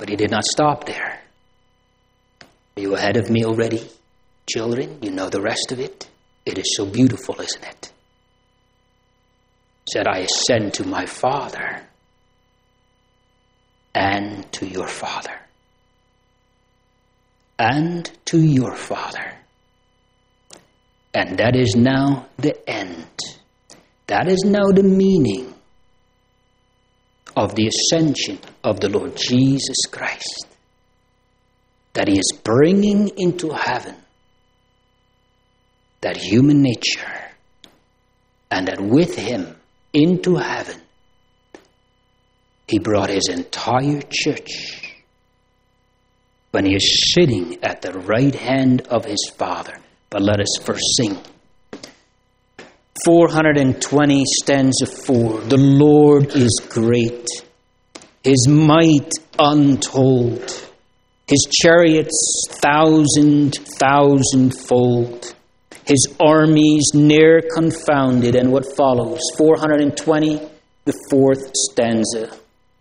But he did not stop there. Are you ahead of me already? Children, you know the rest of it. It is so beautiful, isn't it? Said, I ascend to my Father and to your Father. And to your Father. And that is now the end. That is now the meaning of the ascension of the Lord Jesus Christ. That he is bringing into heaven that human nature, and that with him into heaven, he brought his entire church when he is sitting at the right hand of his Father. But let us first sing. 420 stanza 4. The Lord is great, his might untold, his chariots thousand-fold, his armies ne'er confounded. And what follows? 420, the fourth stanza.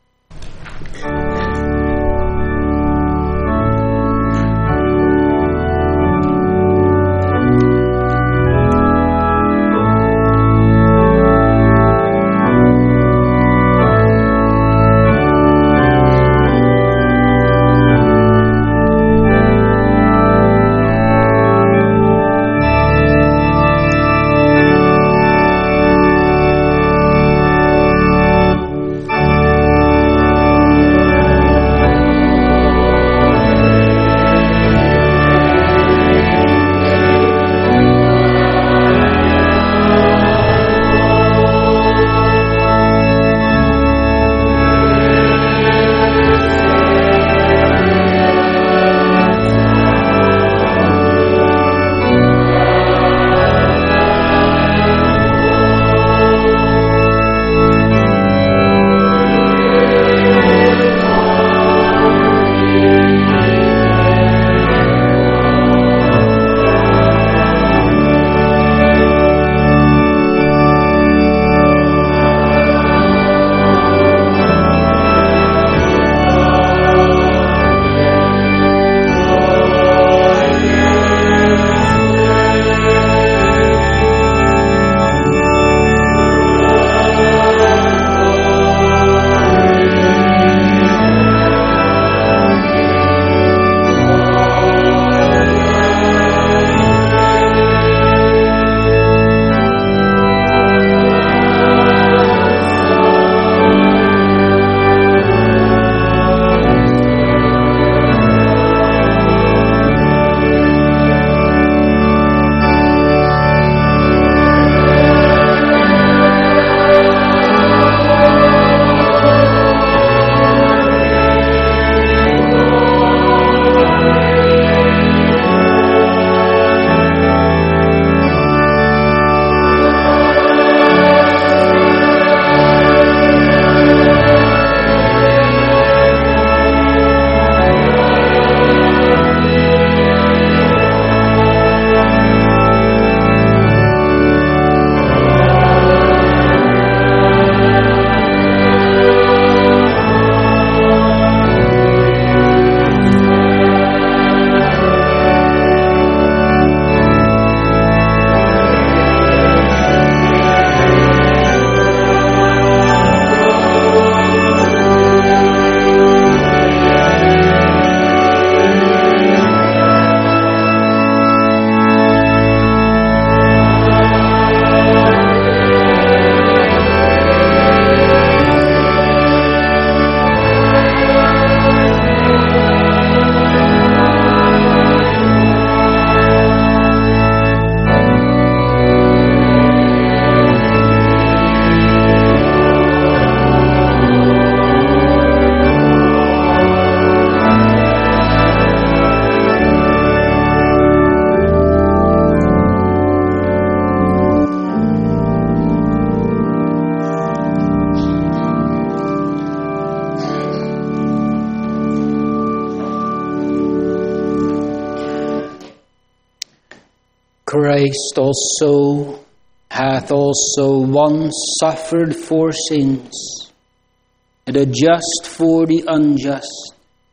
Christ also hath also once suffered for sins, the just for the unjust,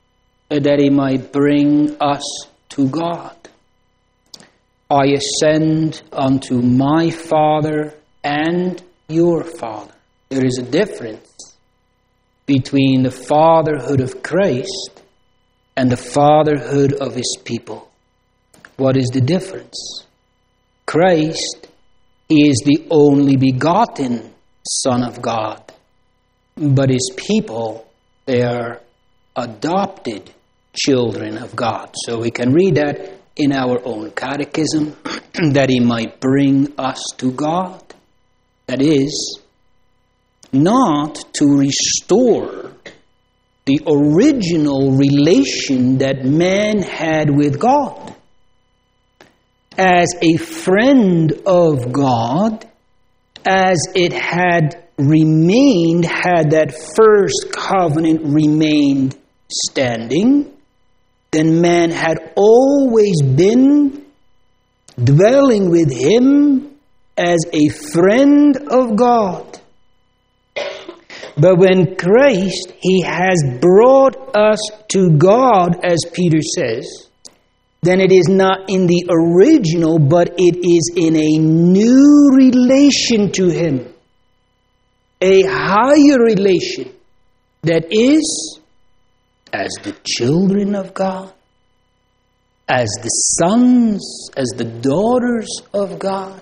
that he might bring us to God. I ascend unto my Father and your Father. There is a difference between the fatherhood of Christ and the fatherhood of his people. What is the difference? Christ is the only begotten Son of God, but his people, they are adopted children of God. So we can read that in our own catechism, that he might bring us to God. That is, not to restore the original relation that man had with God. As a friend of God, as it had remained, had that first covenant remained standing, then man had always been dwelling with him as a friend of God. But when Christ, he has brought us to God, as Peter says, then it is not in the original, but it is in a new relation to him. A higher relation that is as the children of God, as the sons, as the daughters of God.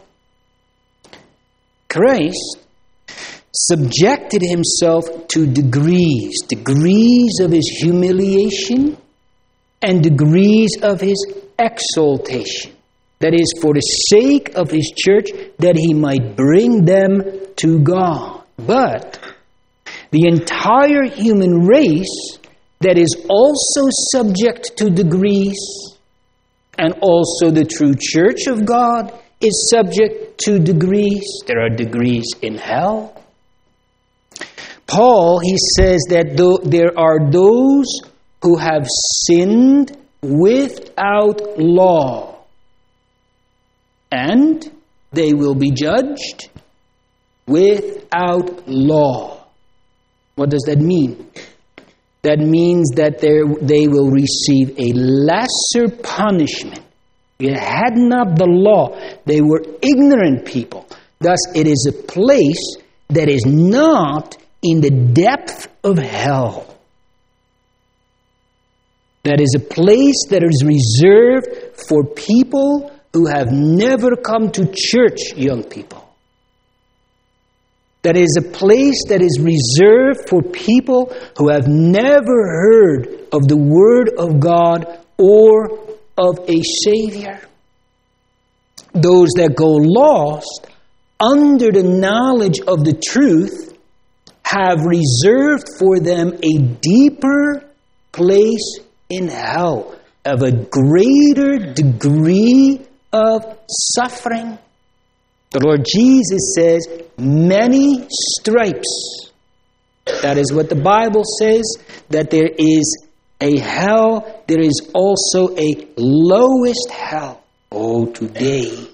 Christ subjected himself to degrees of his humiliation and degrees of his exaltation. That is, for the sake of his church, that he might bring them to God. But the entire human race that is also subject to degrees, and also the true church of God is subject to degrees. There are degrees in hell. Paul, he says that there are those who have sinned without law, and they will be judged without law. What does that mean? That means that they will receive a lesser punishment. It had not the law. They were ignorant people. Thus, it is a place that is not in the depth of hell. That is a place that is reserved for people who have never come to church, young people. That is a place that is reserved for people who have never heard of the Word of God or of a Savior. Those that go lost under the knowledge of the truth have reserved for them a deeper place in hell, of a greater degree of suffering. The Lord Jesus says, many stripes. That is what the Bible says, that there is a hell, there is also a lowest hell. Oh, today,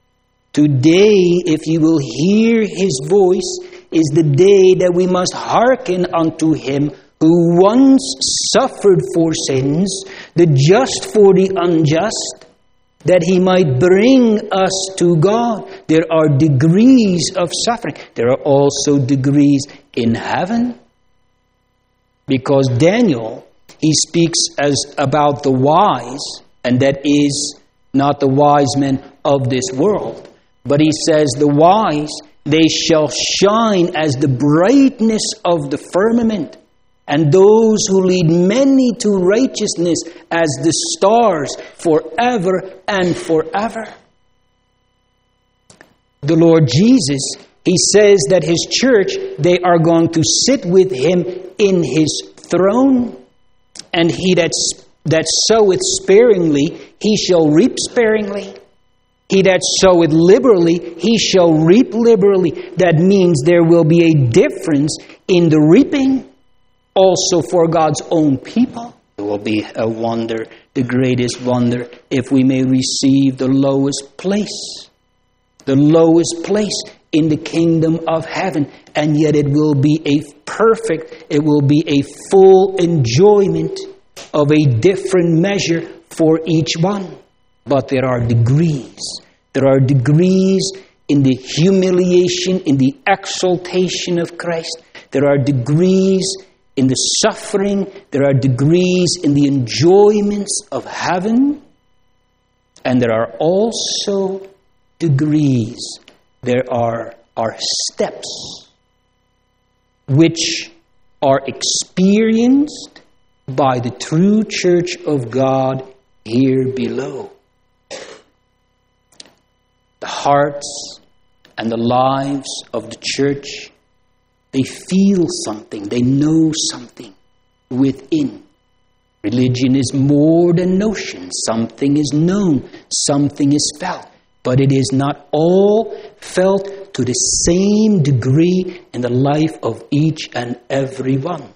if you will hear his voice, is the day that we must hearken unto him who once suffered for sins, the just for the unjust, that he might bring us to God. There are degrees of suffering. There are also degrees in heaven. Because Daniel, he speaks about the wise, and that is not the wise men of this world. But he says the wise, they shall shine as the brightness of the firmament, and those who lead many to righteousness as the stars forever and forever. The Lord Jesus, he says that his church, they are going to sit with him in his throne. And he that soweth sparingly, he shall reap sparingly. He that soweth liberally, he shall reap liberally. That means there will be a difference in the reaping. Also for God's own people, it will be a wonder, the greatest wonder, if we may receive the lowest place in the kingdom of heaven. And yet it will be a full enjoyment of a different measure for each one. But there are degrees. There are degrees in the humiliation, in the exaltation of Christ. There are degrees in the suffering. There are degrees in the enjoyments of heaven. And there are also degrees. There are steps which are experienced by the true church of God here below. The hearts and the lives of the church, they feel something, they know something within. Religion is more than notion. Something is known, something is felt. But it is not all felt to the same degree in the life of each and every one.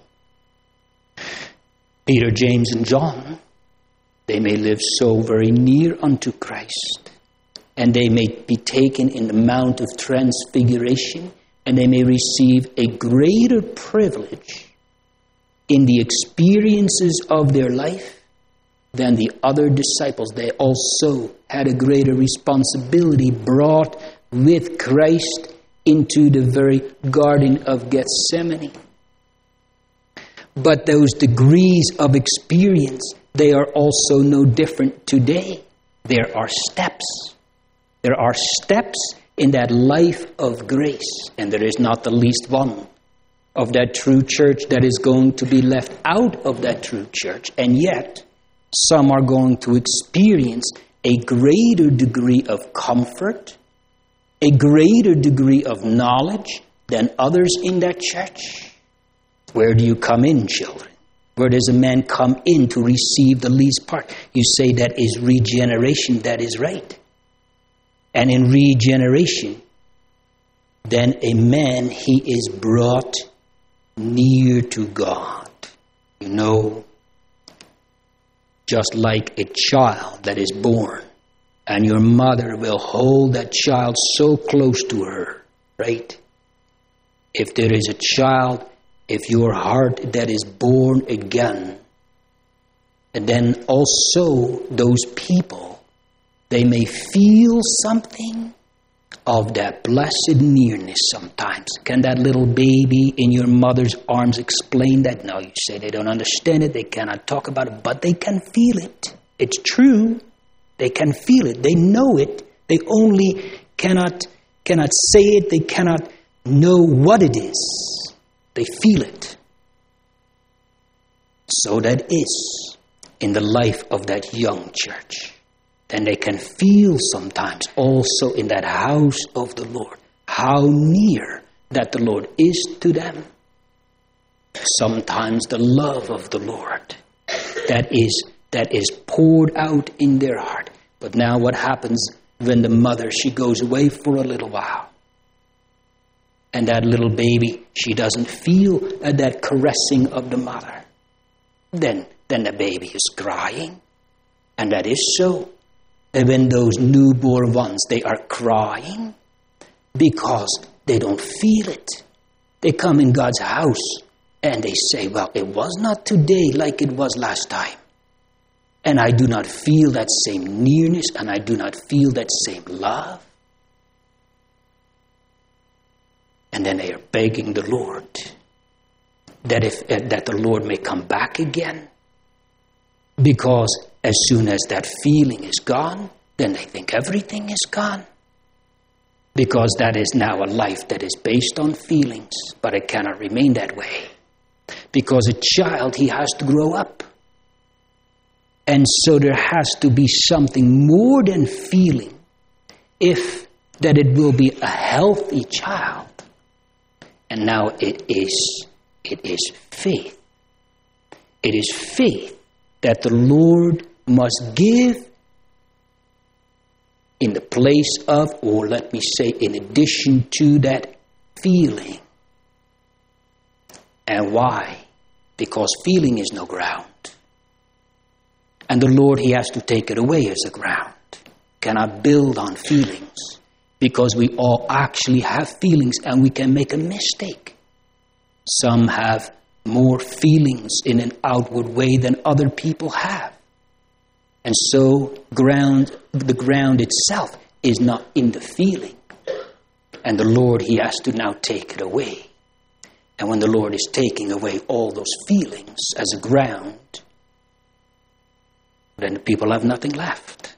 Peter, James, and John, they may live so very near unto Christ, and they may be taken in the Mount of Transfiguration, and they may receive a greater privilege in the experiences of their life than the other disciples. They also had a greater responsibility, brought with Christ into the very Garden of Gethsemane. But those degrees of experience, they are also no different today. There are steps. There are steps in that life of grace, and there is not the least one of that true church that is going to be left out of that true church. And yet, some are going to experience a greater degree of comfort, a greater degree of knowledge than others in that church. Where do you come in, children? Where does a man come in to receive the least part? You say that is regeneration. That is right. And in regeneration, then a man, he is brought near to God. You know, just like a child that is born, and your mother will hold that child so close to her, right? If there is a child, if your heart that is born again, and then also those people, they may feel something of that blessed nearness sometimes. Can that little baby in your mother's arms explain that? No, you say they don't understand it, they cannot talk about it, but they can feel it. It's true. They can feel it. They know it. They only cannot say it. They cannot know what it is. They feel it. So that is in the life of that young church. Then they can feel sometimes also in that house of the Lord how near that the Lord is to them. Sometimes the love of the Lord that is poured out in their heart. But now what happens when the mother, she goes away for a little while? And that little baby, she doesn't feel that caressing of the mother. Then the baby is crying. And that is so. And when those newborn ones, they are crying because they don't feel it. They come in God's house and they say, well, it was not today like it was last time. And I do not feel that same nearness, and I do not feel that same love. And then they are begging the Lord that the Lord may come back again. Because as soon as that feeling is gone, then they think everything is gone. Because that is now a life that is based on feelings, but it cannot remain that way. Because a child, he has to grow up. And so there has to be something more than feeling, if that it will be a healthy child. And now it is faith. It is faith that the Lord must give in the place of, or let me say, in addition to that feeling. And why? Because feeling is no ground. And the Lord, he has to take it away as a ground. Cannot build on feelings. Because we all actually have feelings and we can make a mistake. Some have more feelings in an outward way than other people have. And so the ground itself is not in the feeling. And the Lord, he has to now take it away. And when the Lord is taking away all those feelings as a ground, then the people have nothing left.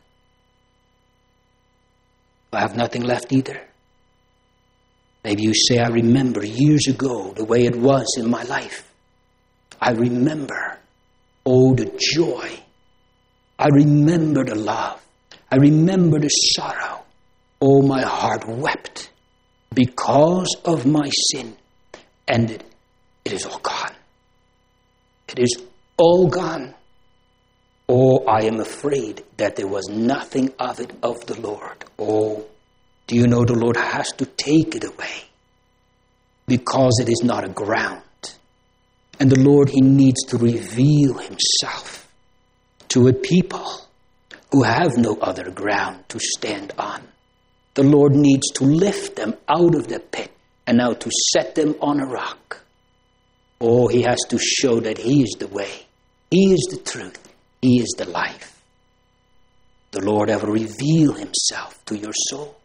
I have nothing left either. Maybe you say, I remember years ago the way it was in my life. I remember, oh, the joy. I remember the love. I remember the sorrow. Oh, my heart wept because of my sin. And it is all gone. It is all gone. Oh, I am afraid that there was nothing of it of the Lord. Oh, do you know the Lord has to take it away because it is not a ground. And the Lord, he needs to reveal himself to a people who have no other ground to stand on. The Lord needs to lift them out of the pit and now to set them on a rock. Oh, he has to show that he is the way. He is the truth. He is the life. The Lord ever reveal himself to your soul.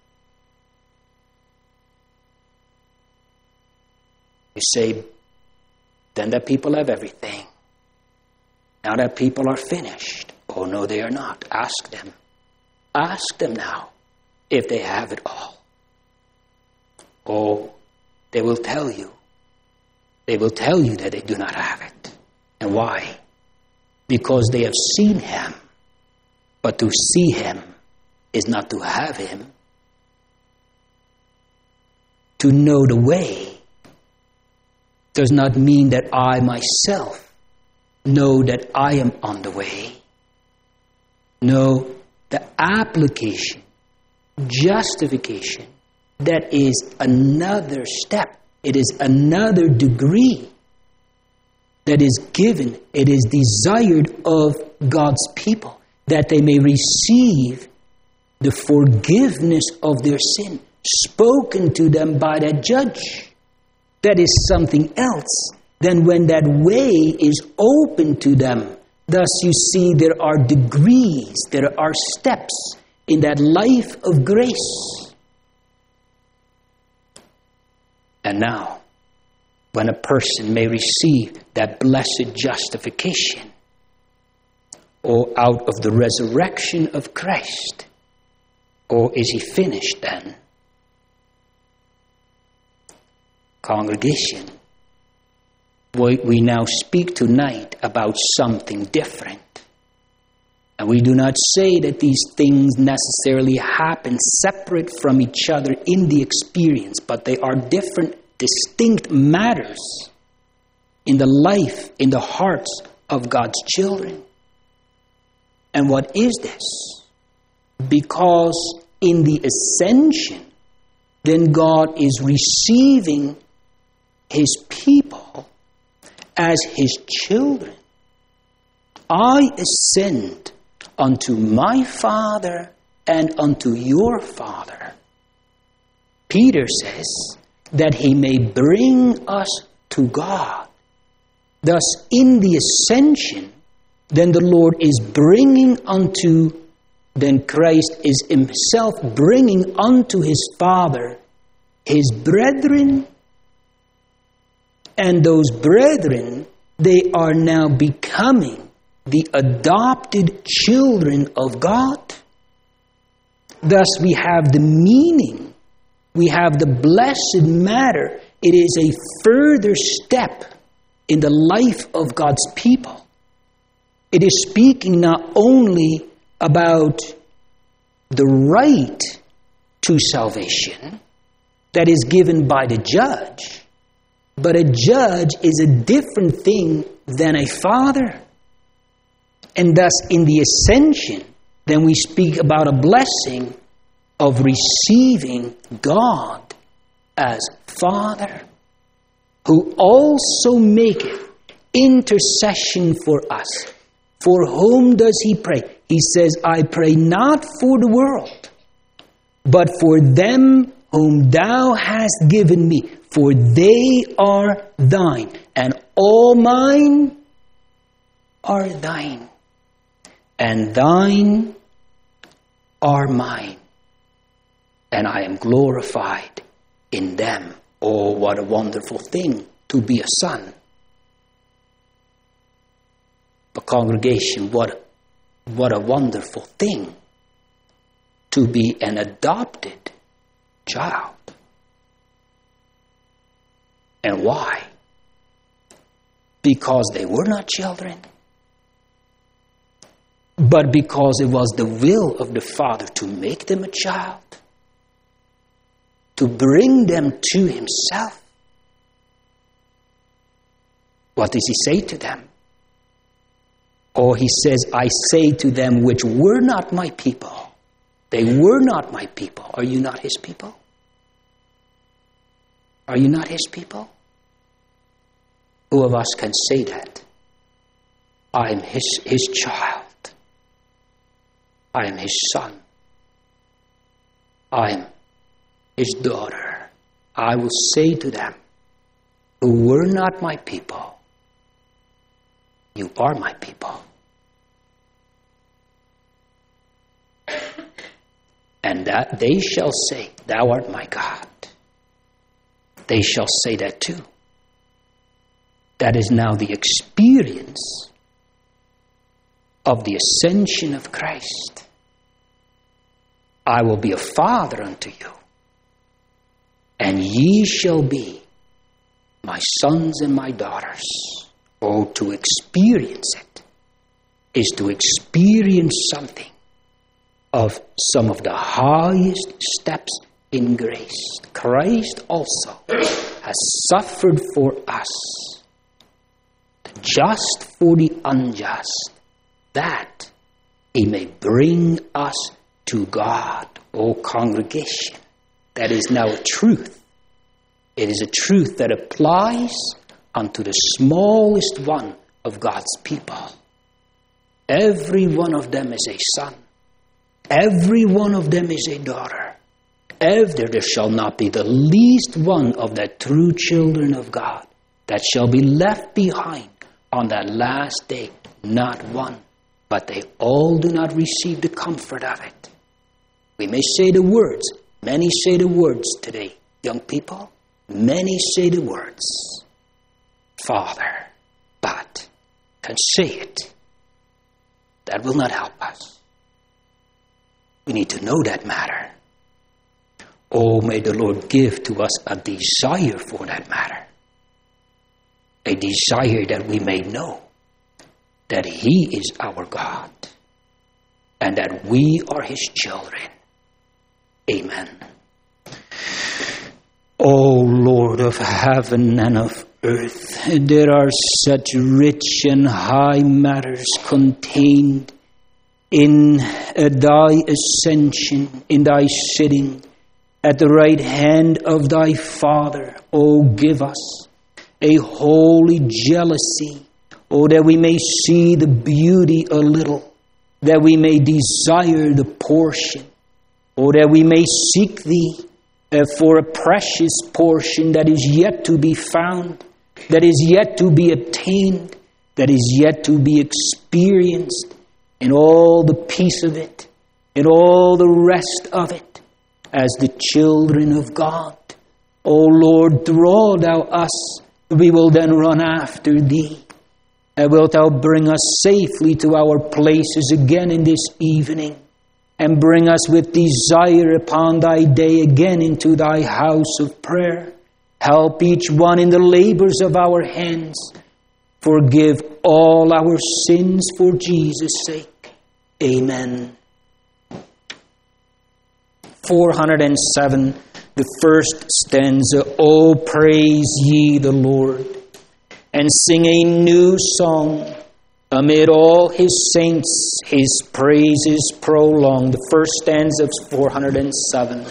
You say, then that people have everything. Now that people are finished. Oh, no, they are not. Ask them. Ask them now if they have it all. Oh, they will tell you. They will tell you that they do not have it. And why? Because they have seen him. But to see him is not to have him. To know the way does not mean that I myself know that I am on the way. No, the application, justification, that is another step. It is another degree that is given. It is desired of God's people that they may receive the forgiveness of their sin spoken to them by that judge. That is something else than when that way is open to them. Thus you see there are degrees, there are steps in that life of grace. And now, when a person may receive that blessed justification, or out of the resurrection of Christ, or is he finished then? Congregation, we now speak tonight about something different. And we do not say that these things necessarily happen separate from each other in the experience, but they are different, distinct matters in the life, in the hearts of God's children. And what is this? Because in the ascension, then God is receiving his people as his children. I ascend unto my Father and unto your Father. Peter says that he may bring us to God. Thus, in the ascension, then the Lord is bringing unto, then Christ is himself bringing unto his Father his brethren. And those brethren, they are now becoming the adopted children of God. Thus we have the meaning, we have the blessed matter. It is a further step in the life of God's people. It is speaking not only about the right to salvation that is given by the judge, but a judge is a different thing than a father. And thus, in the ascension, then we speak about a blessing of receiving God as Father, who also maketh intercession for us. For whom does he pray? He says, I pray not for the world, but for them whom thou hast given me, for they are thine, and all mine are thine, and thine are mine, and I am glorified in them. Oh, what a wonderful thing to be a son. But congregation, what a wonderful thing to be an adopted child. And why? Because they were not children, but because it was the will of the Father to make them a child, to bring them to Himself. What does He say to them? Oh, He says, I say to them which were not my people. They were not my people. Are you not His people? Are you not His people? Who of us can say that? I am His child. I am His son. I am His daughter. I will say to them who were not my people, you are my people. And that they shall say, thou art my God. They shall say that too. That is now the experience of the ascension of Christ. I will be a father unto you, and ye shall be my sons and my daughters. Oh, to experience it is to experience something of some of the highest steps in grace. Christ also has suffered for us, the just for the unjust, that He may bring us to God. O congregation, that is now a truth. It is a truth that applies unto the smallest one of God's people. Every one of them is a son. Every one of them is a daughter. There shall not be the least one of the true children of God that shall be left behind on that last day. Not one. But they all do not receive the comfort of it. We may say the words. Many say the words today. Young people, many say the words, Father, but can say it. That will not help us. We need to know that matter. Oh, may the Lord give to us a desire for that matter. A desire that we may know that He is our God and that we are His children. Amen. O Lord of heaven and of earth, there are such rich and high matters contained in Thy ascension, in Thy sitting at the right hand of Thy Father. O give us a holy jealousy, that we may see the beauty a little, that we may desire the portion, that we may seek Thee for a precious portion that is yet to be found, that is yet to be obtained, that is yet to be experienced, in all the peace of it, in all the rest of it, as the children of God. O Lord, draw Thou us, we will then run after Thee. And wilt Thou bring us safely to our places again in this evening, and bring us with desire upon Thy day again into Thy house of prayer. Help each one in the labors of our hands. Forgive all our sins for Jesus' sake. Amen. 407, the first stanza. O praise ye the Lord, and sing a new song. Amid all His saints, His praises prolong. The first stanza of 407.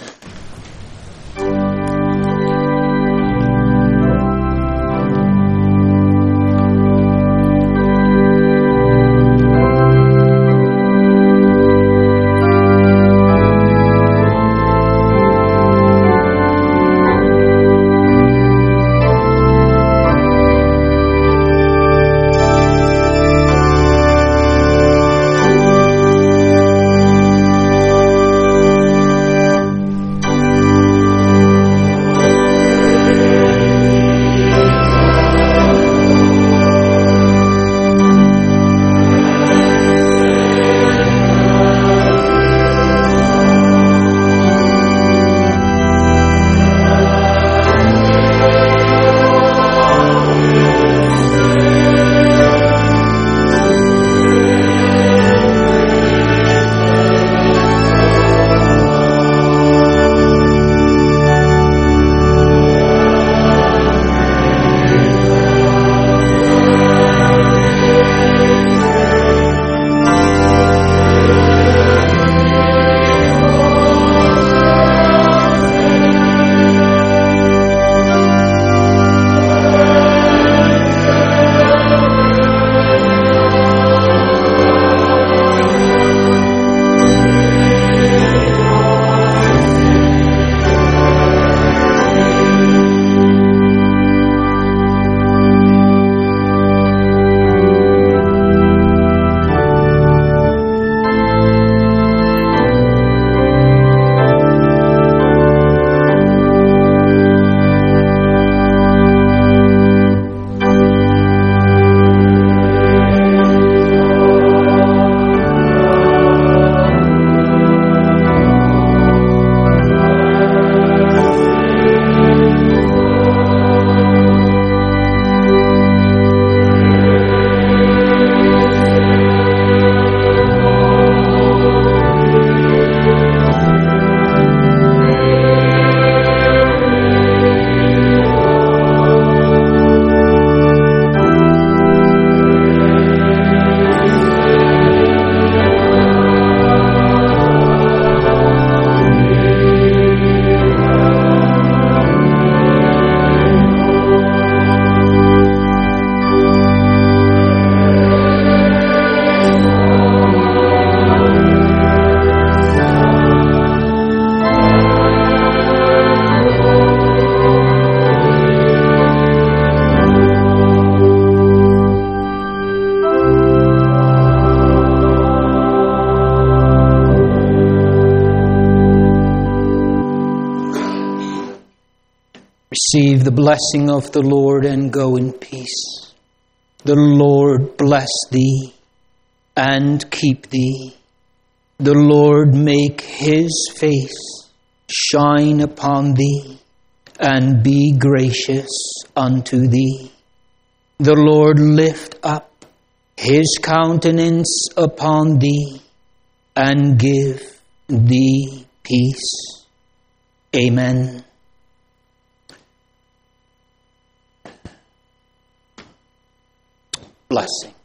Receive the blessing of the Lord and go in peace. The Lord bless thee and keep thee. The Lord make his face shine upon thee and be gracious unto thee. The Lord lift up his countenance upon thee and give thee peace. Amen. Blessing.